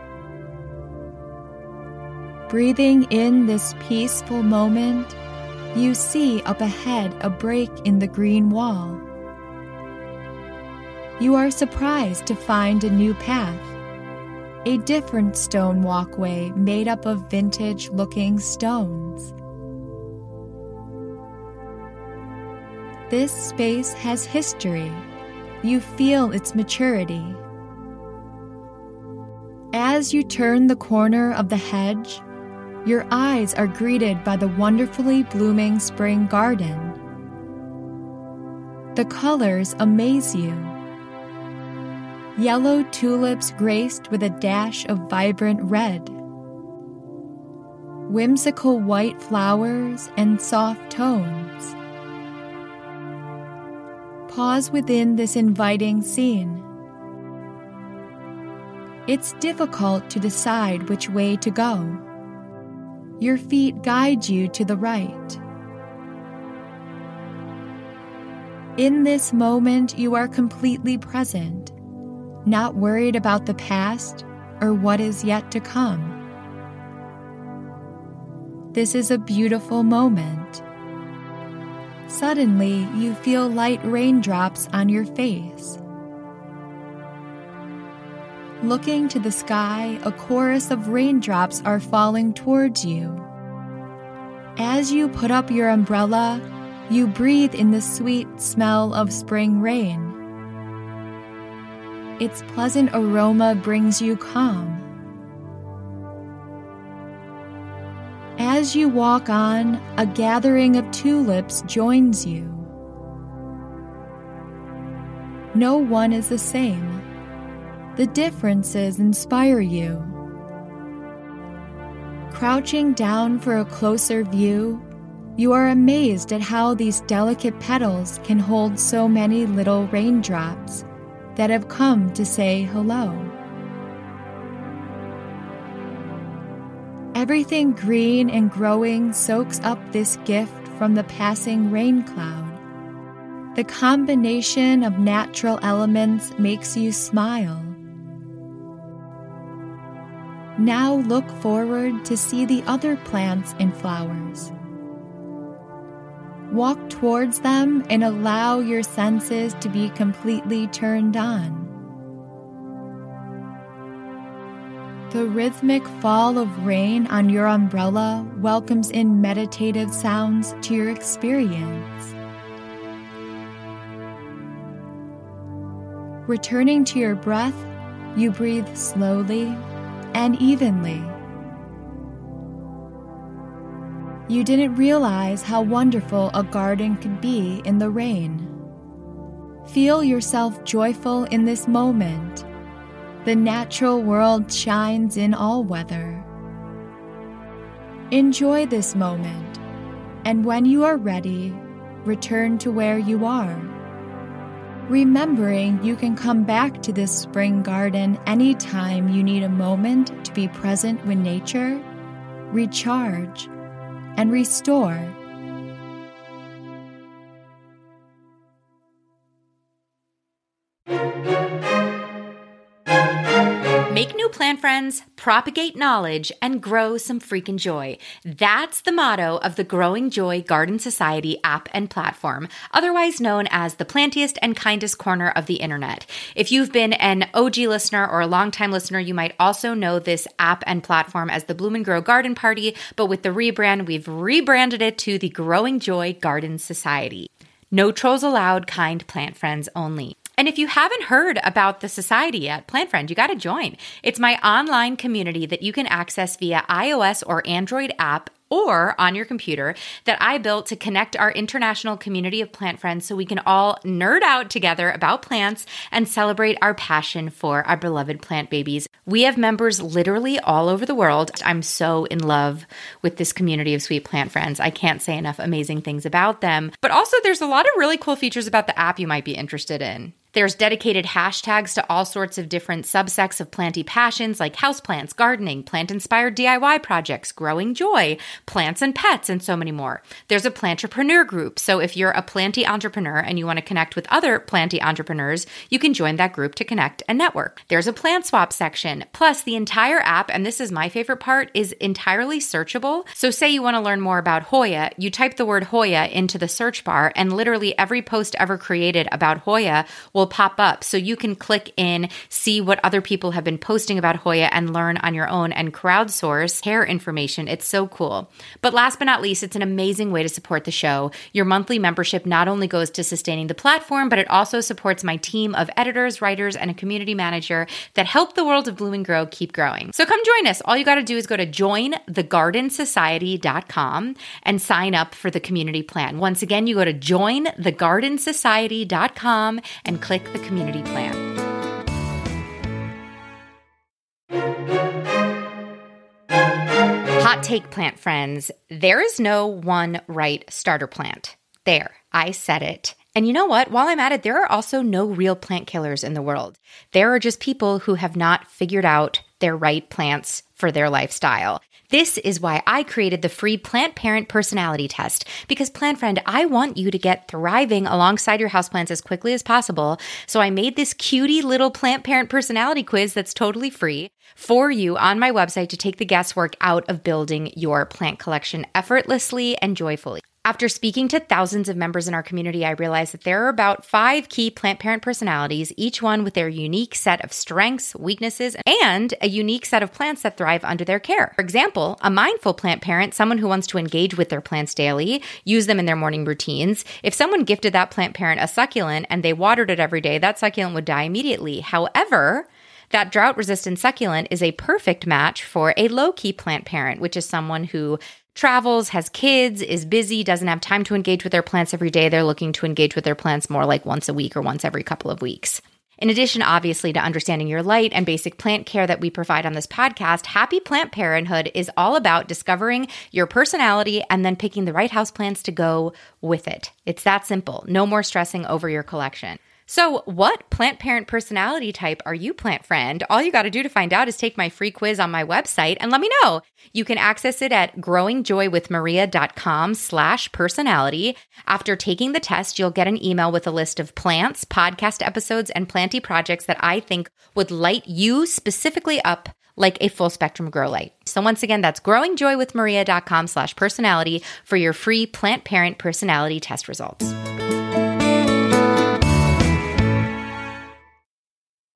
Breathing in this peaceful moment, you see up ahead a break in the green wall. You are surprised to find a new path, a different stone walkway made up of vintage-looking stones. This space has history. You feel its maturity. As you turn the corner of the hedge, your eyes are greeted by the wonderfully blooming spring garden. The colors amaze you. yellow tulips graced with a dash of vibrant red, whimsical white flowers and soft tones. Pause within this inviting scene. It's difficult to decide which way to go. Your feet guide you to the right. In this moment, you are completely present, not worried about the past or what is yet to come. This is a beautiful moment. Suddenly, you feel light raindrops on your face. Looking to the sky, a chorus of raindrops are falling towards you. As you put up your umbrella, you breathe in the sweet smell of spring rain. Its pleasant aroma brings you calm. As you walk on, a gathering of tulips joins you. No one is the same. The differences inspire you. Crouching down for a closer view, you are amazed at how these delicate petals can hold so many little raindrops that have come to say hello. Everything green and growing soaks up this gift from the passing rain cloud. The combination of natural elements makes you smile. Now look forward to see the other plants and flowers. Walk towards them and allow your senses to be completely turned on. The rhythmic fall of rain on your umbrella welcomes in meditative sounds to your experience. Returning to your breath, you breathe slowly and evenly. You didn't realize how wonderful a garden could be in the rain. Feel yourself joyful in this moment. The natural world shines in all weather. Enjoy this moment, and when you are ready, return to where you are. Remembering you can come back to this spring garden anytime you need a moment to be present with nature, recharge, and restore. Make new plant friends, propagate knowledge, and grow some freaking joy. That's the motto of the Growing Joy Garden Society app and platform, otherwise known as the plantiest and kindest corner of the internet. If you've been an OG listener or a longtime listener, you might also know this app and platform as the Bloom and Grow Garden Party, but with the rebrand, we've rebranded it to the Growing Joy Garden Society. No trolls allowed, kind plant friends only. And if you haven't heard about the society yet, Plant Friend, you got to join. It's my online community that you can access via iOS or Android app or on your computer that I built to connect our international community of plant friends so we can all nerd out together about plants and celebrate our passion for our beloved plant babies. We have members literally all over the world. I'm so in love with this community of sweet plant friends. I can't say enough amazing things about them. But also there's a lot of really cool features about the app you might be interested in. There's dedicated hashtags to all sorts of different subsects of planty passions like houseplants, gardening, plant-inspired DIY projects, growing joy, plants and pets, and so many more. There's a plantrepreneur group, so if you're a planty entrepreneur and you want to connect with other planty entrepreneurs, you can join that group to connect and network. There's a plant swap section. Plus, the entire app, and this is my favorite part, is entirely searchable. So say you want to learn more about Hoya, you type the word Hoya into the search bar, and literally every post ever created about Hoya will pop up. So you can click in, see what other people have been posting about Hoya and learn on your own and crowdsource hair information. It's so cool. But last but not least, it's an amazing way to support the show. Your monthly membership not only goes to sustaining the platform, but it also supports my team of editors, writers, and a community manager that help the world of Bloom and Grow keep growing. So come join us. All you got to do is go to jointhegardensociety.com and sign up for the community plan. Once again, you go to jointhegardensociety.com and click the community plan. Hot take, plant friends. There is no one right starter plant. There, I said it. And you know what? While I'm at it, there are also no real plant killers in the world. There are just people who have not figured out their right plants for their lifestyle. This is why I created the free Plant Parent Personality Test. Because, plant friend, I want you to get thriving alongside your houseplants as quickly as possible. So I made this cutie little Plant Parent Personality Quiz that's totally free for you on my website to take the guesswork out of building your plant collection effortlessly and joyfully. After speaking to thousands of members in our community, I realized that there are about 5 key plant parent personalities, each one with their unique set of strengths, weaknesses, and a unique set of plants that thrive under their care. For example, a mindful plant parent, someone who wants to engage with their plants daily, use them in their morning routines. If someone gifted that plant parent a succulent and they watered it every day, that succulent would die immediately. However, that drought-resistant succulent is a perfect match for a low-key plant parent, which is someone who travels, has kids, is busy, doesn't have time to engage with their plants every day. They're looking to engage with their plants more like once a week or once every couple of weeks. In addition, obviously, to understanding your light and basic plant care that we provide on this podcast, Happy Plant Parenthood is all about discovering your personality and then picking the right houseplants to go with it. It's that simple. No more stressing over your collection. So what plant parent personality type are you, plant friend? All you got to do to find out is take my free quiz on my website and let me know. You can access it at growingjoywithmaria.com/personality. After taking the test, you'll get an email with a list of plants, podcast episodes, and planty projects that I think would light you specifically up like a full spectrum grow light. So once again, that's growingjoywithmaria.com/personality for your free plant parent personality test results.